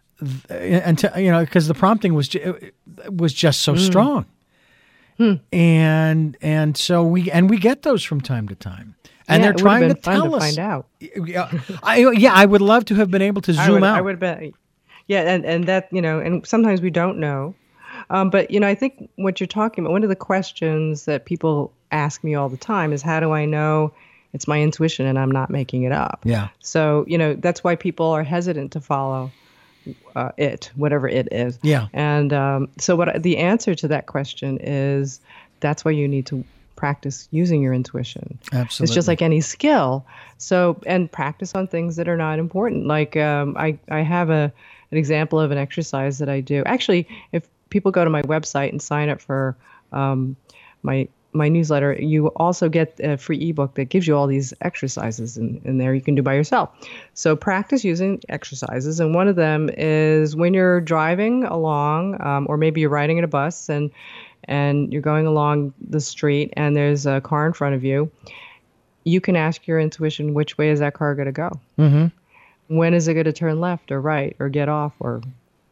until, you know, because the prompting was, was just so mm. strong. Hmm. And and so we and we get those from time to time, and yeah, they're trying to fun tell to us. Find out. Yeah, I yeah, I would love to have been able to zoom I would, out. I would have been, yeah, and and that you know, and sometimes we don't know, um, but you know, I think what you're talking about. One of the questions that people ask me all the time is, how do I know it's my intuition and I'm not making it up? Yeah. So you know, that's why people are hesitant to follow Uh, it, whatever it is. Yeah. And um, so what the answer to that question is, that's why you need to practice using your intuition. Absolutely. It's just like any skill. So, and practice on things that are not important. Like um, I, I have a an example of an exercise that I do. Actually, if people go to my website and sign up for um, my my newsletter, you also get a free ebook that gives you all these exercises in, in there you can do by yourself. So practice using exercises. And one of them is when you're driving along, um, or maybe you're riding in a bus and and you're going along the street and there's a car in front of you, you can ask your intuition, which way is that car going to go? Mm-hmm. When is it going to turn left or right or get off or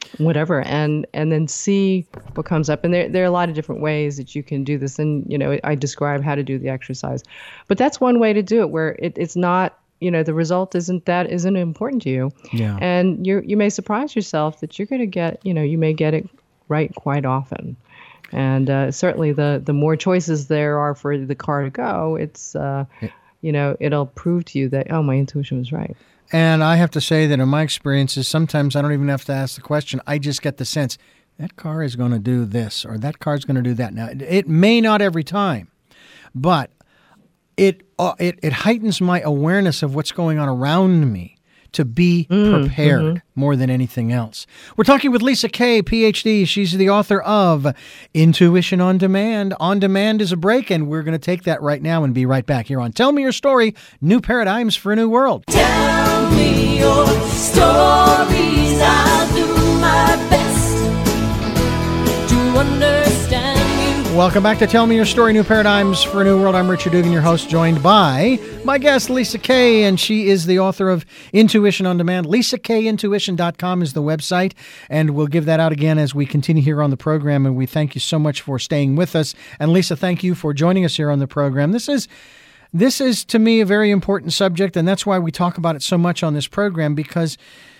whatever, and and then see what comes up. And there there are a lot of different ways that you can do this. And you know, I describe how to do the exercise, but that's one way to do it where it, it's not, you know, the result isn't that isn't important to you. Yeah. And you you may surprise yourself that you're going to get, you know, you may get it right quite often. And uh, certainly the the more choices there are for the car to go, it's uh, yeah. you know, it'll prove to you that, oh, my intuition was right. And I have to say that in my experiences, sometimes I don't even have to ask the question. I just get the sense that car is going to do this or that car is going to do that. Now, it may not every time, but it uh, it, it heightens my awareness of what's going on around me to be mm, prepared mm-hmm. more than anything else. We're talking with Lisa Kay, P H D. She's the author of Intuition on Demand. On Demand is a break, and we're going to take that right now and be right back here on Tell Me Your Story, New Paradigms for a New World. Tell me your stories. I'll do my best to understand you. Welcome back to Tell Me Your Story, New Paradigms for a New World. I'm Richard Dugan, your host, joined by my guest, Lisa Kay, and she is the author of Intuition on Demand. Lisa Kay Intuition dot com is the website, and we'll give that out again as we continue here on the program, and we thank you so much for staying with us. And Lisa, thank you for joining us here on the program. This is, this is to me, a very important subject, and that's why we talk about it so much on this program, because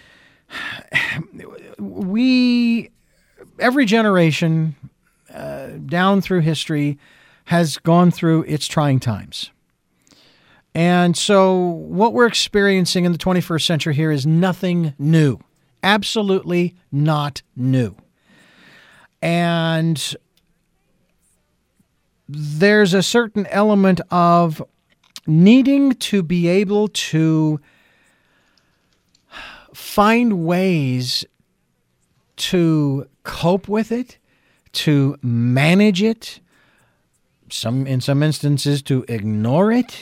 we, every generation Uh, down through history has gone through its trying times. And so what we're experiencing in the twenty-first century here is nothing new. Absolutely not new. And there's a certain element of needing to be able to find ways to cope with it, to manage it, some in some instances to ignore it,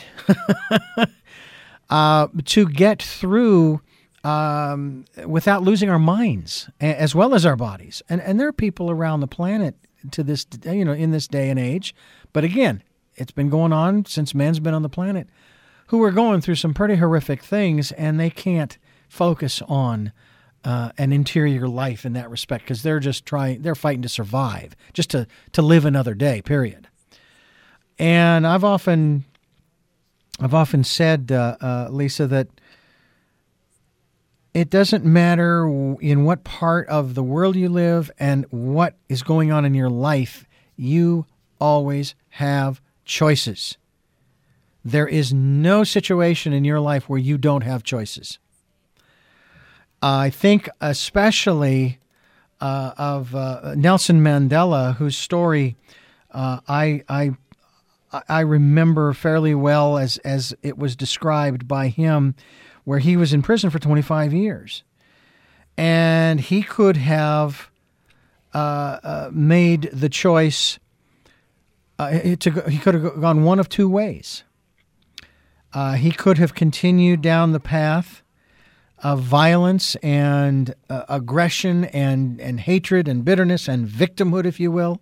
uh, to get through um, without losing our minds as well as our bodies. And and there are people around the planet to this, you know, in this day and age. But again, it's been going on since man's been on the planet, who are going through some pretty horrific things, and they can't focus on Uh, an interior life in that respect, because they're just trying, they're fighting to survive, just to, to live another day, period. And I've often, I've often said, uh, uh, Lisa, that it doesn't matter in what part of the world you live and what is going on in your life, you always have choices. There is no situation in your life where you don't have choices. I think especially uh, of uh, Nelson Mandela, whose story uh, I, I I remember fairly well as, as it was described by him, where he was in prison for twenty-five years. And he could have uh, uh, made the choice, uh, to go, he could have gone one of two ways. Uh, he could have continued down the path of violence and uh, aggression and, and hatred and bitterness and victimhood, if you will.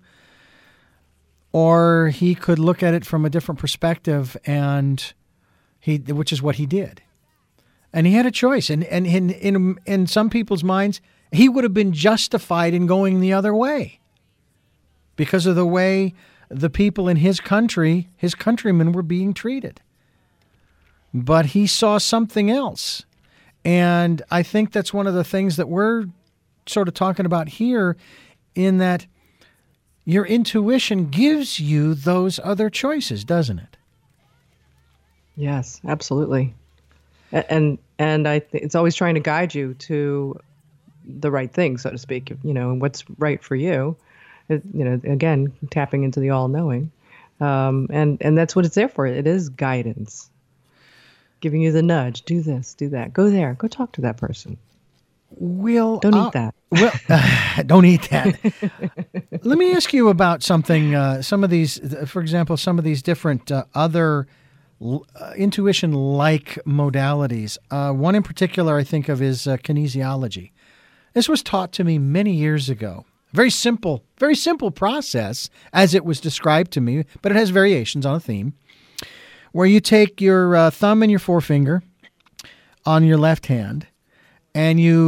Or he could look at it from a different perspective, and he, which is what he did. And he had a choice. And, and in, in, in some people's minds, he would have been justified in going the other way because of the way the people in his country, his countrymen, were being treated. But he saw something else. And I think that's one of the things that we're sort of talking about here, in that your intuition gives you those other choices, doesn't it? Yes, absolutely. And and I th- it's always trying to guide you to the right thing, so to speak, you know, what's right for you. It, you know, again, tapping into the all-knowing. Um, and, and that's what it's there for. It is guidance. Giving you the nudge, do this, do that, go there, go talk to that person. We'll, don't uh, eat that. Well, uh, don't eat that. Let me ask you about something, uh, some of these, for example, some of these different uh, other uh, intuition-like modalities. Uh, one in particular I think of is uh, kinesiology. This was taught to me many years ago. Very simple, very simple process as it was described to me, but it has variations on a theme, where you take your uh, thumb and your forefinger on your left hand, and you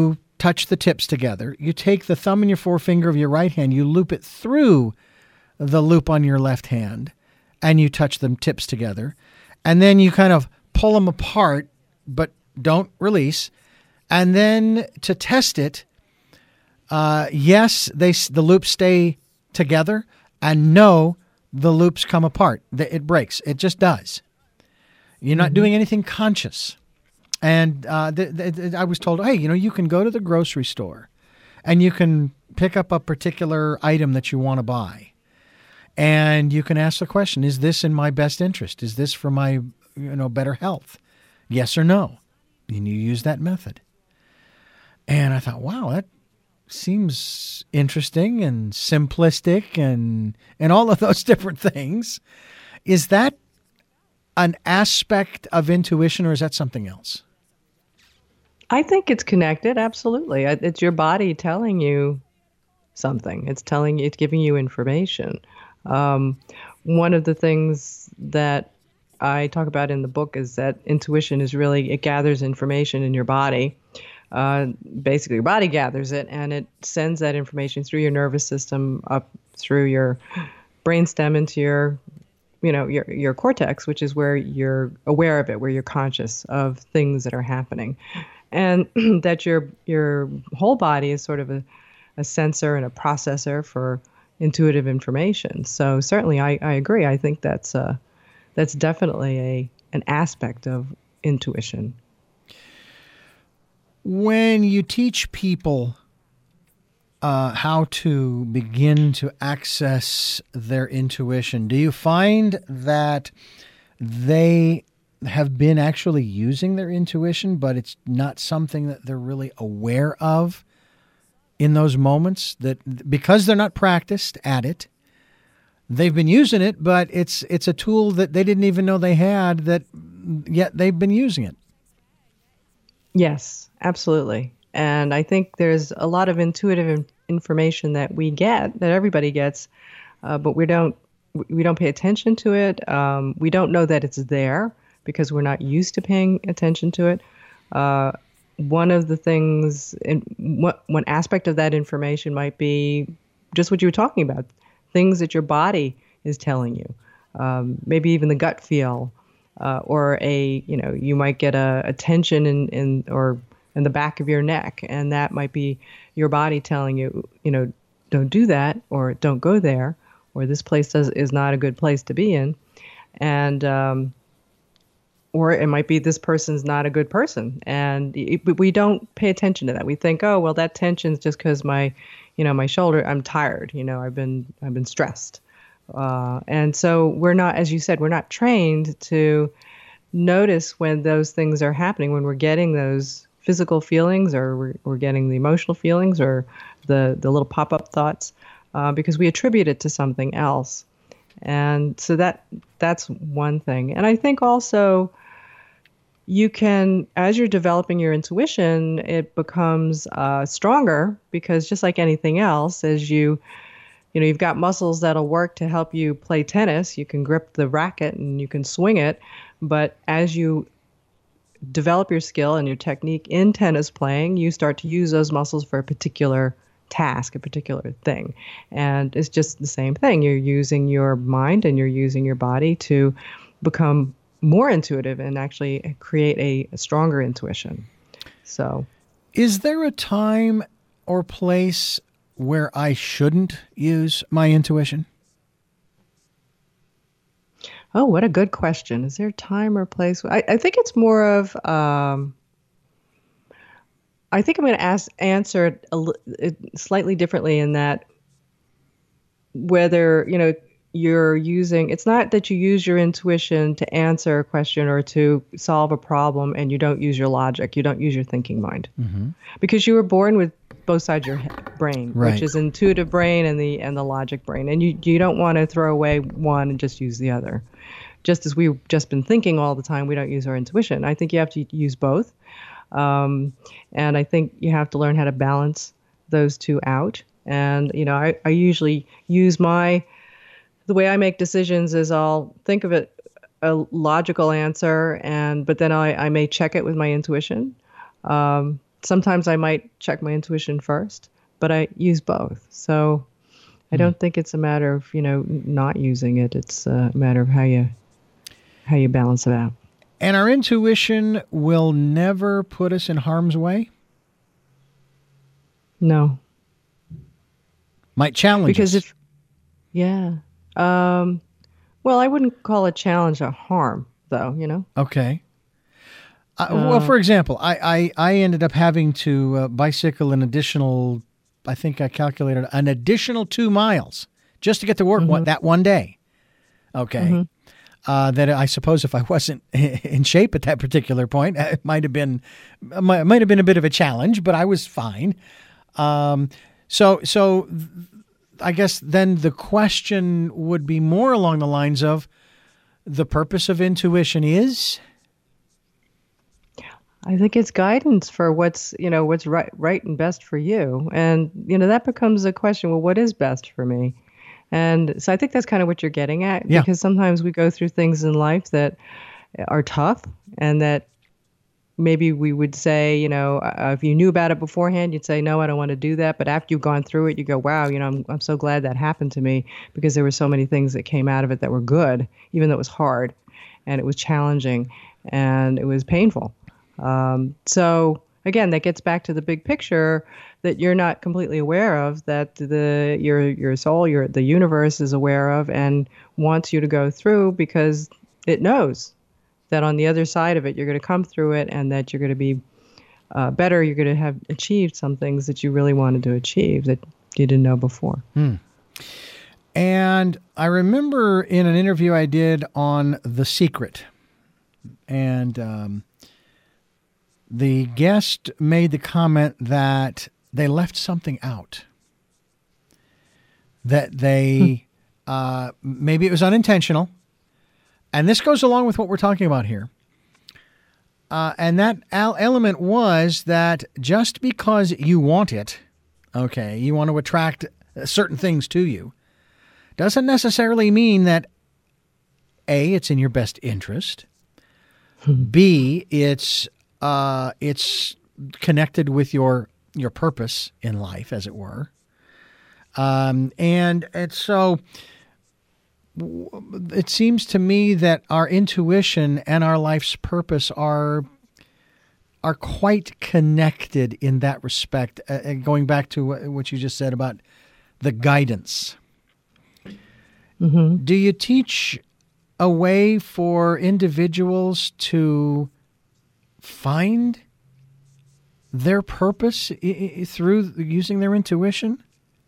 touch the tips together. You take the thumb and your forefinger of your right hand, you loop it through the loop on your left hand, and you touch them tips together. And then you kind of pull them apart, but don't release. And then to test it, uh, yes, they the loops stay together, and no, the loops come apart. It breaks. It just does. You're not mm-hmm. doing anything conscious. And uh, th- th- I was told, hey, you know, you can go to the grocery store and you can pick up a particular item that you want to buy. And you can ask the question, is this in my best interest? Is this for my, you know, better health? Yes or no? And you use that method. And I thought, wow, that seems interesting and simplistic and and all of those different things. Is that an aspect of intuition, or is that something else? I think it's connected. Absolutely. It's your body telling you something. It's telling you, it's giving you information. Um, one of the things that I talk about in the book is that intuition is really, it gathers information in your body. Uh, basically, your body gathers it, and it sends that information through your nervous system up through your brainstem into your, you know, your your cortex, which is where you're aware of it, where you're conscious of things that are happening, and that your your whole body is sort of a, a sensor and a processor for intuitive information. So certainly, I, I agree. I think that's uh that's definitely a an aspect of intuition. When you teach people uh, how to begin to access their intuition, do you find that they have been actually using their intuition, but it's not something that they're really aware of in those moments? That because they're not practiced at it, they've been using it, but it's it's a tool that they didn't even know they had, that yet they've been using it. Yes, absolutely. And I think there's a lot of intuitive in- information that we get, that everybody gets, uh, but we don't we don't pay attention to it. Um, we don't know that it's there because we're not used to paying attention to it. Uh, one of the things, in what one aspect of that information might be just what you were talking about, things that your body is telling you, um, maybe even the gut feel. Uh, or a, you know, you might get a, a tension in, in or in the back of your neck, and that might be your body telling you, you know, don't do that, or don't go there, or this place does, is not a good place to be in, and um, or it might be this person's not a good person, and it, we don't pay attention to that. We think, oh, well, that tension's just because my, you know, my shoulder, I'm tired, you know, I've been I've been stressed. Uh, and so we're not, as you said, we're not trained to notice when those things are happening, when we're getting those physical feelings, or we're, we're getting the emotional feelings, or the, the little pop-up thoughts, uh, because we attribute it to something else. And so that that's one thing. And I think also you can, as you're developing your intuition, it becomes uh, stronger, because just like anything else, as you You know, you've got muscles that'll work to help you play tennis. You can grip the racket and you can swing it. But as you develop your skill and your technique in tennis playing, you start to use those muscles for a particular task, a particular thing. And it's just the same thing. You're using your mind and you're using your body to become more intuitive and actually create a, a stronger intuition. So, is there a time or place where I shouldn't use my intuition? Oh, what a good question. Is there a time or place? I, I think it's more of, um, I think I'm going to ask, answer it, a, it slightly differently, in that whether, you know, you're using, it's not that you use your intuition to answer a question or to solve a problem and you don't use your logic, you don't use your thinking mind. Mm-hmm. Because you were born with both sides of your brain, right, which is intuitive brain and the and the logic brain. And you, you don't want to throw away one and just use the other. Just as we've just been thinking all the time, we don't use our intuition. I think you have to use both. Um, and I think you have to learn how to balance those two out. And, you know, I, I usually use my, the way I make decisions is I'll think of it a logical answer, and but then I, I may check it with my intuition. Um, sometimes I might check my intuition first, but I use both. So I don't think it's a matter of, you know, not using it. It's a matter of how you how you balance it out. And our intuition will never put us in harm's way? No. Might challenge because us. if yeah. Um, well, I wouldn't call a challenge a harm, though, you know? Okay. Uh, well, for example, I, I, I ended up having to uh, bicycle an additional, I think I calculated, an additional two miles just to get to work Mm-hmm. one, that one day. Okay. Mm-hmm. Uh, that I suppose if I wasn't in shape at that particular point, it might have been, might, might have been a bit of a challenge, but I was fine. Um, so, so I guess then the question would be more along the lines of the purpose of intuition is? I think it's guidance for what's, you know, what's right, right and best for you. And, you know, that becomes a question, well, what is best for me? And so I think that's kind of what you're getting at, Yeah. because sometimes we go through things in life that are tough and that maybe we would say, you know, uh, if you knew about it beforehand, you'd say, no, I don't want to do that. But after you've gone through it, you go, wow, you know, I'm, I'm so glad that happened to me because there were so many things that came out of it that were good, even though it was hard and it was challenging and it was painful. Um, so again, that gets back to the big picture that you're not completely aware of, that the your your soul, your the universe is aware of and wants you to go through because it knows that on the other side of it, you're going to come through it and that you're going to be uh, better. You're going to have achieved some things that you really wanted to achieve that you didn't know before. Hmm. And I remember in an interview I did on The Secret, and um, the guest made the comment that they left something out. That they, uh, maybe it was unintentional, and this goes along with what we're talking about here. Uh, and that al- element was that just because you want it, okay, you want to attract certain things to you, doesn't necessarily mean that A, it's in your best interest, B, it's uh, it's connected with your your purpose in life, as it were, um, and and so w- it seems to me that our intuition and our life's purpose are are quite connected in that respect. Uh, and going back to what, what you just said about the guidance. Mm-hmm. Do you teach a way for individuals to find their purpose I- I- through using their intuition?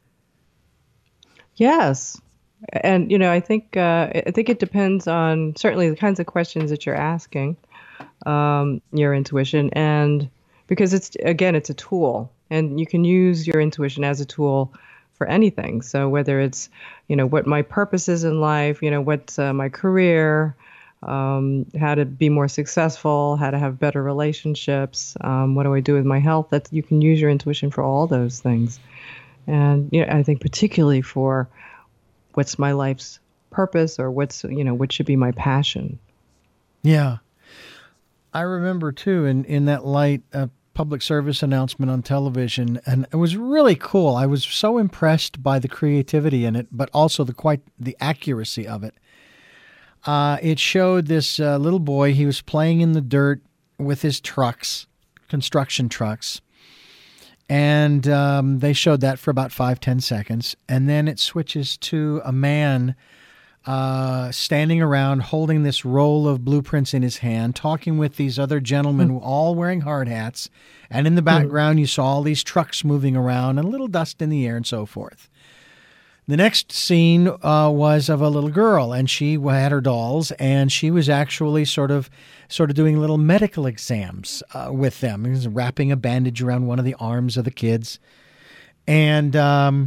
Yes. And, you know, I think uh, I think it depends on certainly the kinds of questions that you're asking, um, your intuition. And because it's, again, it's a tool and you can use your intuition as a tool for anything. So whether it's, you know, what my purpose is in life, you know, what's uh, my career, um, how to be more successful, how to have better relationships, um, what do I do with my health, that you can use your intuition for all those things. And, you know, I think particularly for what's my life's purpose or what's, you know, what should be my passion. Yeah. I remember, too, in, in that light, uh, public service announcement on television, and it was really cool. I was so impressed by the creativity in it, but also the quite the accuracy of it. Uh, it showed this uh, little boy. He was playing in the dirt with his trucks, construction trucks, and um, they showed that for about five, ten seconds, and then it switches to a man uh, standing around holding this roll of blueprints in his hand, talking with these other gentlemen, mm. all wearing hard hats. And in the background, mm. you saw all these trucks moving around and a little dust in the air and so forth. The next scene uh, was of a little girl, and she had her dolls, and she was actually sort of sort of doing little medical exams uh, with them. He was wrapping a bandage around one of the arms of the kids. And um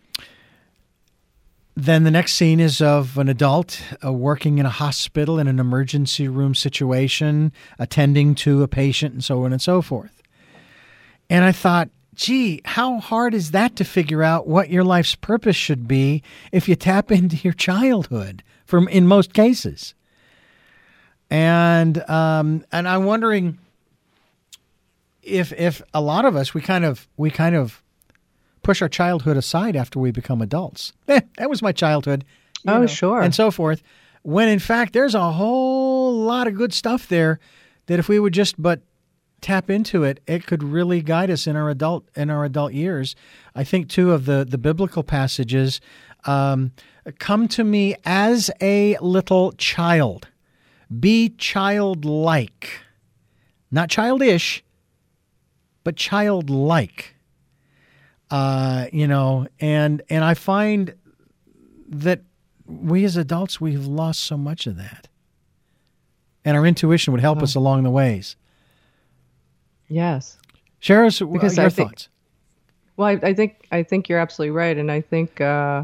then the next scene is of an adult uh, working in a hospital in an emergency room situation, attending to a patient and so on and so forth. And I thought, gee, how hard is that to figure out what your life's purpose should be if you tap into your childhood from in most cases? And um, and I'm wondering, if if a lot of us we kind of we kind of push our childhood aside after we become adults. Eh, that was my childhood. you Oh, know, sure. and so forth. When in fact there's a whole lot of good stuff there that if we would just but tap into it, it could really guide us in our adult in our adult years. I think two of the the biblical passages, um, come to me as a little child, be childlike, not childish, but childlike. Uh, you know, and and I find that we as adults we've lost so much of that, and our intuition would help Oh. us along the ways. Yes. Share us Because your I think- thoughts. Well, I, I think I think you're absolutely right, and I think uh,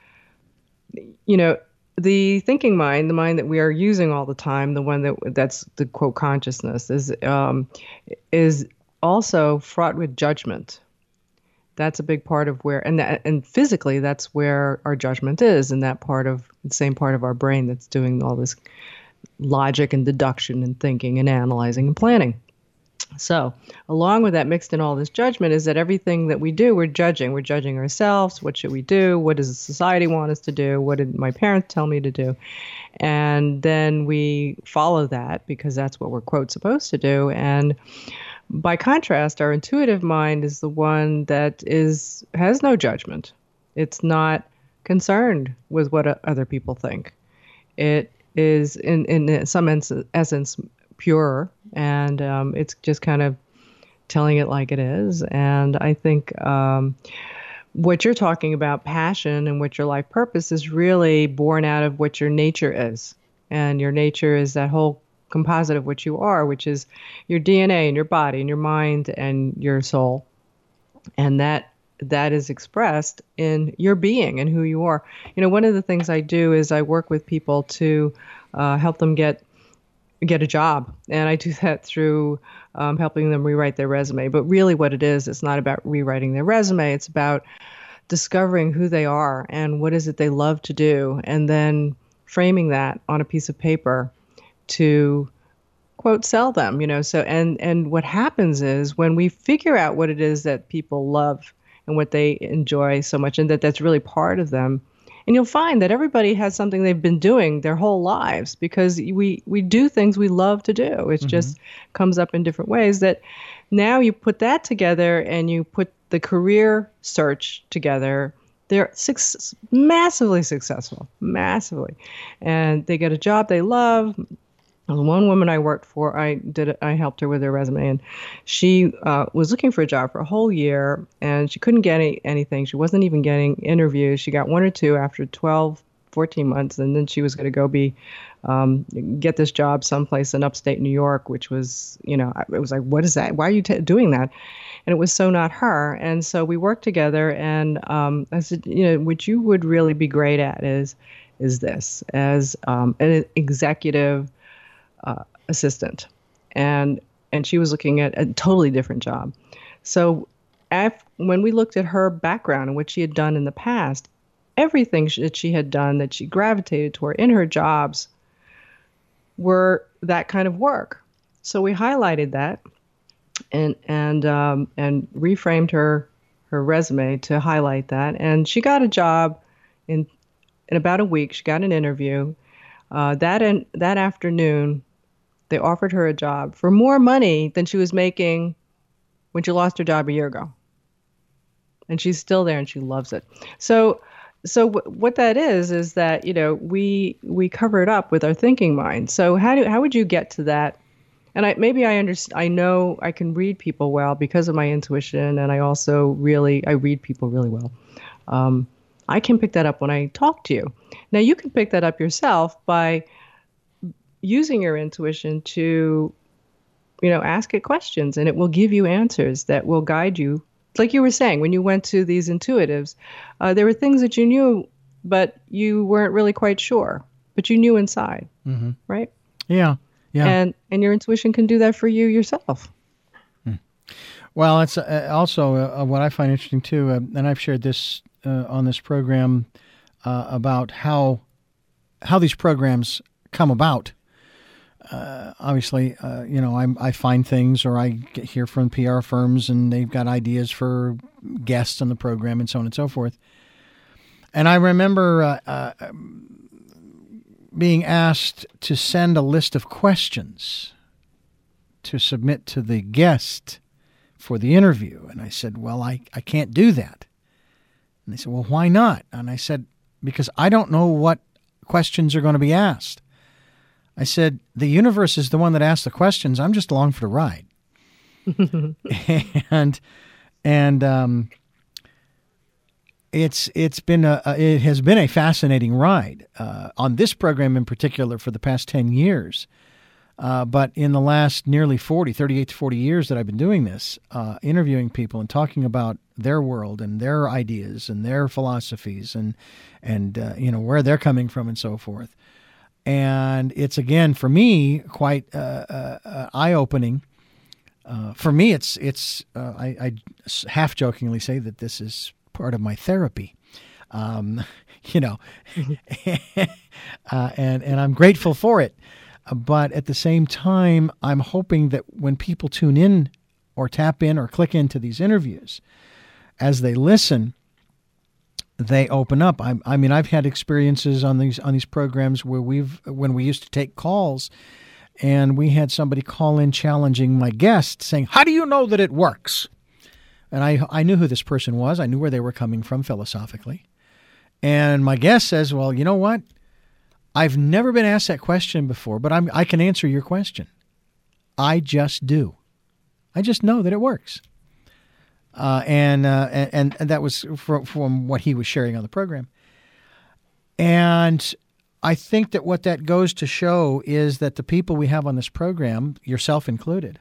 you know the thinking mind, the mind that we are using all the time, the one that that's the quote consciousness is um, is also fraught with judgment. That's a big part of where, and that, and physically, that's where our judgment is, in that part of the same part of our brain that's doing all this logic and deduction and thinking and analyzing and planning. So, along with that, mixed in all this judgment, is that everything that we do, we're judging. We're judging ourselves. What should we do? What does society want us to do? What did my parents tell me to do? And then we follow that because that's what we're, quote, supposed to do. And by contrast, our intuitive mind is the one that is has no judgment. It's not concerned with what uh, other people think. It is, in, in some ens- essence, pure, and um, it's just kind of telling it like it is. And I think um, what you're talking about, passion and what your life purpose, is really born out of what your nature is. And your nature is that whole composite of what you are, which is your D N A and your body and your mind and your soul. And that that is expressed in your being and who you are. You know, one of the things I do is I work with people to uh, help them get get a job. And I do that through um, helping them rewrite their resume. But really what it is, it's not about rewriting their resume. It's about discovering who they are and what is it they love to do, and then framing that on a piece of paper to, quote, sell them, you know. So, and, and what happens is when we figure out what it is that people love and what they enjoy so much, and that that's really part of them, and you'll find that everybody has something they've been doing their whole lives, because we, we do things we love to do. It just comes up in different ways. That now you put that together and you put the career search together, they're six, massively successful, massively. And they get a job they love. One woman I worked for, I did I helped her with her resume, and she uh, was looking for a job for a whole year, and she couldn't get any, anything. She wasn't even getting interviews. She got one or two after twelve, fourteen months, and then she was going to go be um, get this job someplace in upstate New York, which was, you know, it was like, what is that? Why are you t- doing that? And it was so not her. And so we worked together, and um, I said, you know, what you would really be great at is is this, as um, an executive Uh, assistant, and and she was looking at a totally different job. So af- when we looked at her background and what she had done in the past, everything sh- that she had done that she gravitated toward in her jobs were that kind of work. So we highlighted that and and um, and reframed her her resume to highlight that, and she got a job in in about a week. She got an interview. Uh, that in, that afternoon, they offered her a job for more money than she was making when she lost her job a year ago. And she's still there, and she loves it. So, so w- what that is is that, you know, we we cover it up with our thinking mind. So how do how would you get to that? And I maybe I understand. I know I can read people well because of my intuition, and I also really I read people really well. Um, I can pick that up when I talk to you. Now, you can pick that up yourself by using your intuition to, you know, ask it questions, and it will give you answers that will guide you. Like you were saying, when you went to these intuitives, uh, there were things that you knew, but you weren't really quite sure, but you knew inside, Mm-hmm. right? Yeah, yeah. And and your intuition can do that for you yourself. Well, it's uh, also uh, what I find interesting too, uh, and I've shared this uh, on this program uh, about how how these programs come about. uh, obviously, uh, you know, I'm, I find things or I get, hear from P R firms and they've got ideas for guests on the program and so on and so forth. And I remember uh, uh, being asked to send a list of questions to submit to the guest for the interview. And I said, well, I, I can't do that. And they said, well, why not? And I said, because I don't know what questions are going to be asked. I said, the universe is the one that asks the questions. I'm just along for the ride. and and um, it's it's been a it has been a fascinating ride uh, on this program in particular for the past ten years. Uh, but in the last nearly forty, thirty-eight to forty years that I've been doing this, uh, interviewing people and talking about their world and their ideas and their philosophies and and uh, you know where they're coming from and so forth. And it's, again, for me, quite uh, uh, eye-opening. Uh, for me, it's it's uh, I, I half-jokingly say that this is part of my therapy, um, you know, uh, and, and I'm grateful for it. But at the same time, I'm hoping that when people tune in or tap in or click into these interviews, as they listen, they open up. I, I mean, I've had experiences on these on these programs where we've when we used to take calls, and we had somebody call in challenging my guest, saying, "How do you know that it works?" And I I knew who this person was. I knew where they were coming from philosophically. And my guest says, "Well, you know what? I've never been asked that question before, but I'm I can answer your question. I just do. I just know that it works." Uh, and, uh, and and that was from, from what he was sharing on the program. And I think that what that goes to show is that the people we have on this program, yourself included,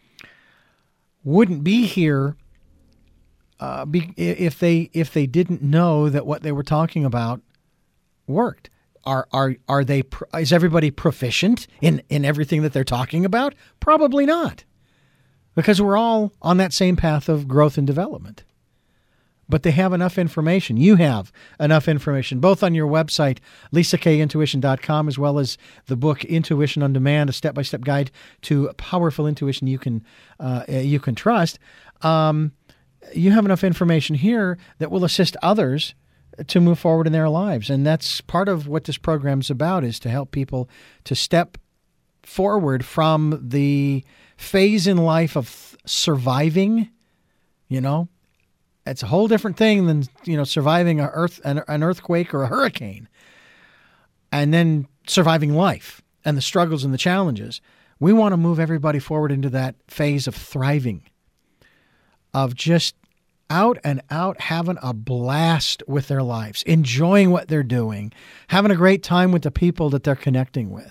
wouldn't be here uh, be, if they if they didn't know that what they were talking about worked. Are are are they? Is everybody proficient in, in everything that they're talking about? Probably not. Because we're all on that same path of growth and development. But they have enough information. You have enough information, both on your website, lisa k intuition dot com, as well as the book Intuition on Demand, a step-by-step guide to powerful intuition you can uh, you can trust. Um, you have enough information here that will assist others to move forward in their lives. And that's part of what this program's about, is to help people to step forward from the phase in life of surviving. You know, it's a whole different thing than, you know, surviving a earth an, an earthquake or a hurricane, and then surviving life and the struggles and the challenges. We want to move everybody forward into that phase of thriving, of just out and out having a blast with their lives, enjoying what they're doing, having a great time with the people that they're connecting with.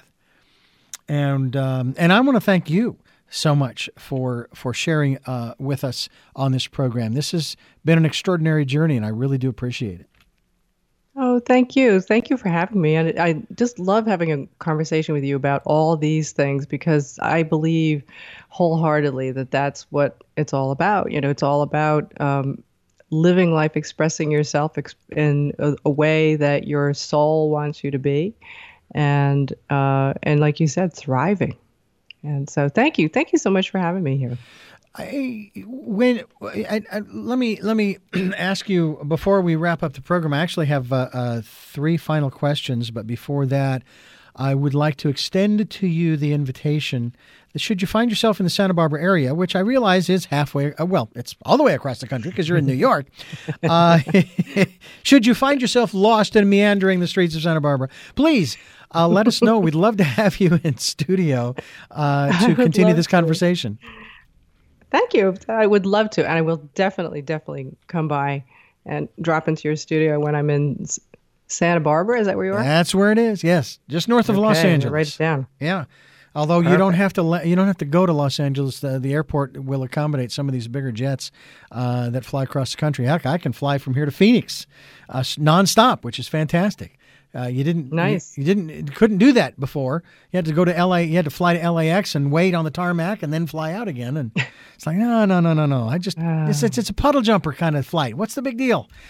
And um, and I want to thank you so much for for sharing uh, with us on this program. This has been an extraordinary journey, and I really do appreciate it. Oh, thank you. Thank you for having me. And I just love having a conversation with you about all these things, because I believe wholeheartedly that that's what it's all about. You know, it's all about um, living life, expressing yourself ex- in a, a way that your soul wants you to be. And, uh, and like you said, thriving. And so thank you. Thank you so much for having me here. I, when I, I, let me let me ask you before we wrap up the program. I actually have uh, uh, three final questions, but before that, I would like to extend to you the invitation that should you find yourself in the Santa Barbara area, which I realize is halfway, uh, well, it's all the way across the country because you're in New York. Uh, should you find yourself lost and meandering the streets of Santa Barbara, please uh, let us know. We'd love to have you in studio uh, to continue this conversation. To. Thank you. I would love to. And I will definitely, definitely come by and drop into your studio when I'm in Santa Barbara. Is that where you are? That's where it is. Yes. Just north of okay, Los Angeles. Write it down. Yeah. Although Perfect. you don't have to, you don't have to go to Los Angeles. The, the airport will accommodate some of these bigger jets uh, that fly across the country. Heck, I can fly from here to Phoenix uh, nonstop, which is fantastic. Uh, you didn't, nice. You, you didn't, you couldn't do that before. You had to go to L A. You had to fly to L A X and wait on the tarmac and then fly out again. And it's like, no, no, no, no, no. I just, uh. it's, it's, it's a puddle jumper kind of flight. What's the big deal?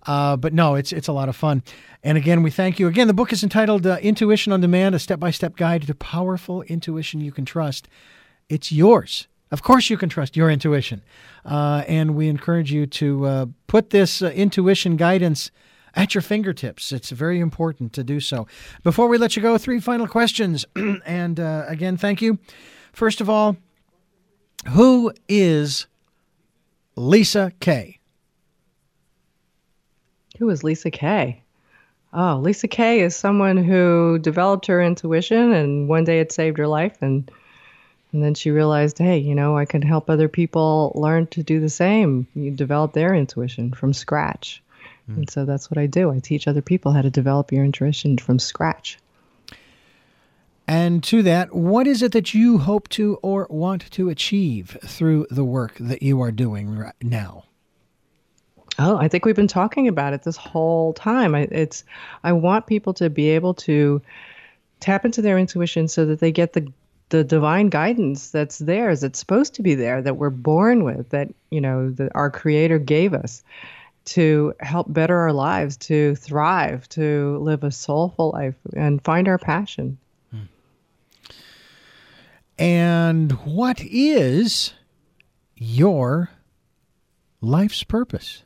Uh, but no, it's it's a lot of fun. And again, we thank you. Again, the book is entitled uh, Intuition on Demand, a step-by-step guide to powerful intuition you can trust. It's yours. Of course you can trust your intuition. Uh, and we encourage you to uh, put this uh, intuition guidance at your fingertips. It's very important to do so. Before we let you go, three final questions. and uh, again, thank you. First of all, who is Lisa Kay? Who is Lisa Kay? Oh, Lisa Kay is someone who developed her intuition, and one day it saved her life, and and then she realized, hey, you know, I can help other people learn to do the same. You develop their intuition from scratch. Mm. And so that's what I do. I teach other people how to develop your intuition from scratch. And to that, what is it that you hope to or want to achieve through the work that you are doing right now? Oh, I think we've been talking about it this whole time. I, it's, I want people to be able to tap into their intuition so that they get the the divine guidance that's theirs, that's supposed to be there, that we're born with, that, you know, that our Creator gave us to help better our lives, to thrive, to live a soulful life and find our passion. Hmm. And what is your life's purpose?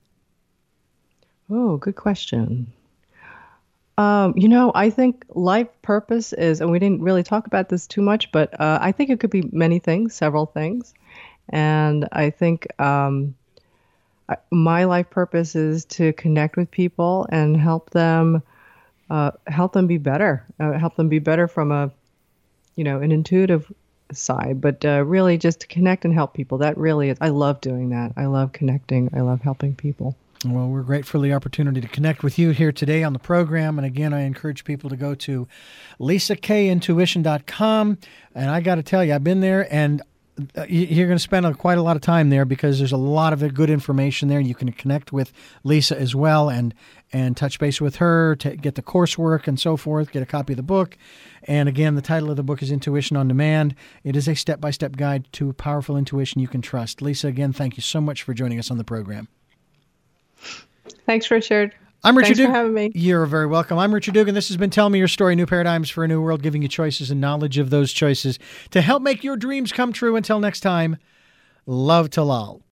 Oh, good question. Um, you know, I think life purpose is, and we didn't really talk about this too much, but uh, I think it could be many things, several things. And I think um, I, my life purpose is to connect with people and help them, uh, help them be better, uh, help them be better from a, you know, an intuitive side, but uh, really just to connect and help people. That really is, I love doing that. I love connecting. I love helping people. Well, we're grateful for the opportunity to connect with you here today on the program. And again, I encourage people to go to lisa kay intuition dot com. And I got to tell you, I've been there, and you're going to spend a, quite a lot of time there because there's a lot of good information there. You can connect with Lisa as well and and touch base with her to get the coursework and so forth, get a copy of the book. And again, the title of the book is Intuition on Demand. It is a step-by-step guide to powerful intuition you can trust. Lisa, again, thank you so much for joining us on the program. Thanks, Richard. I'm Richard Thanks Dugan. for having me. You're very welcome. I'm Richard Dugan. This has been Tell Me Your Story, New Paradigms for a New World, giving you choices and knowledge of those choices to help make your dreams come true. Until next time, love to Lal.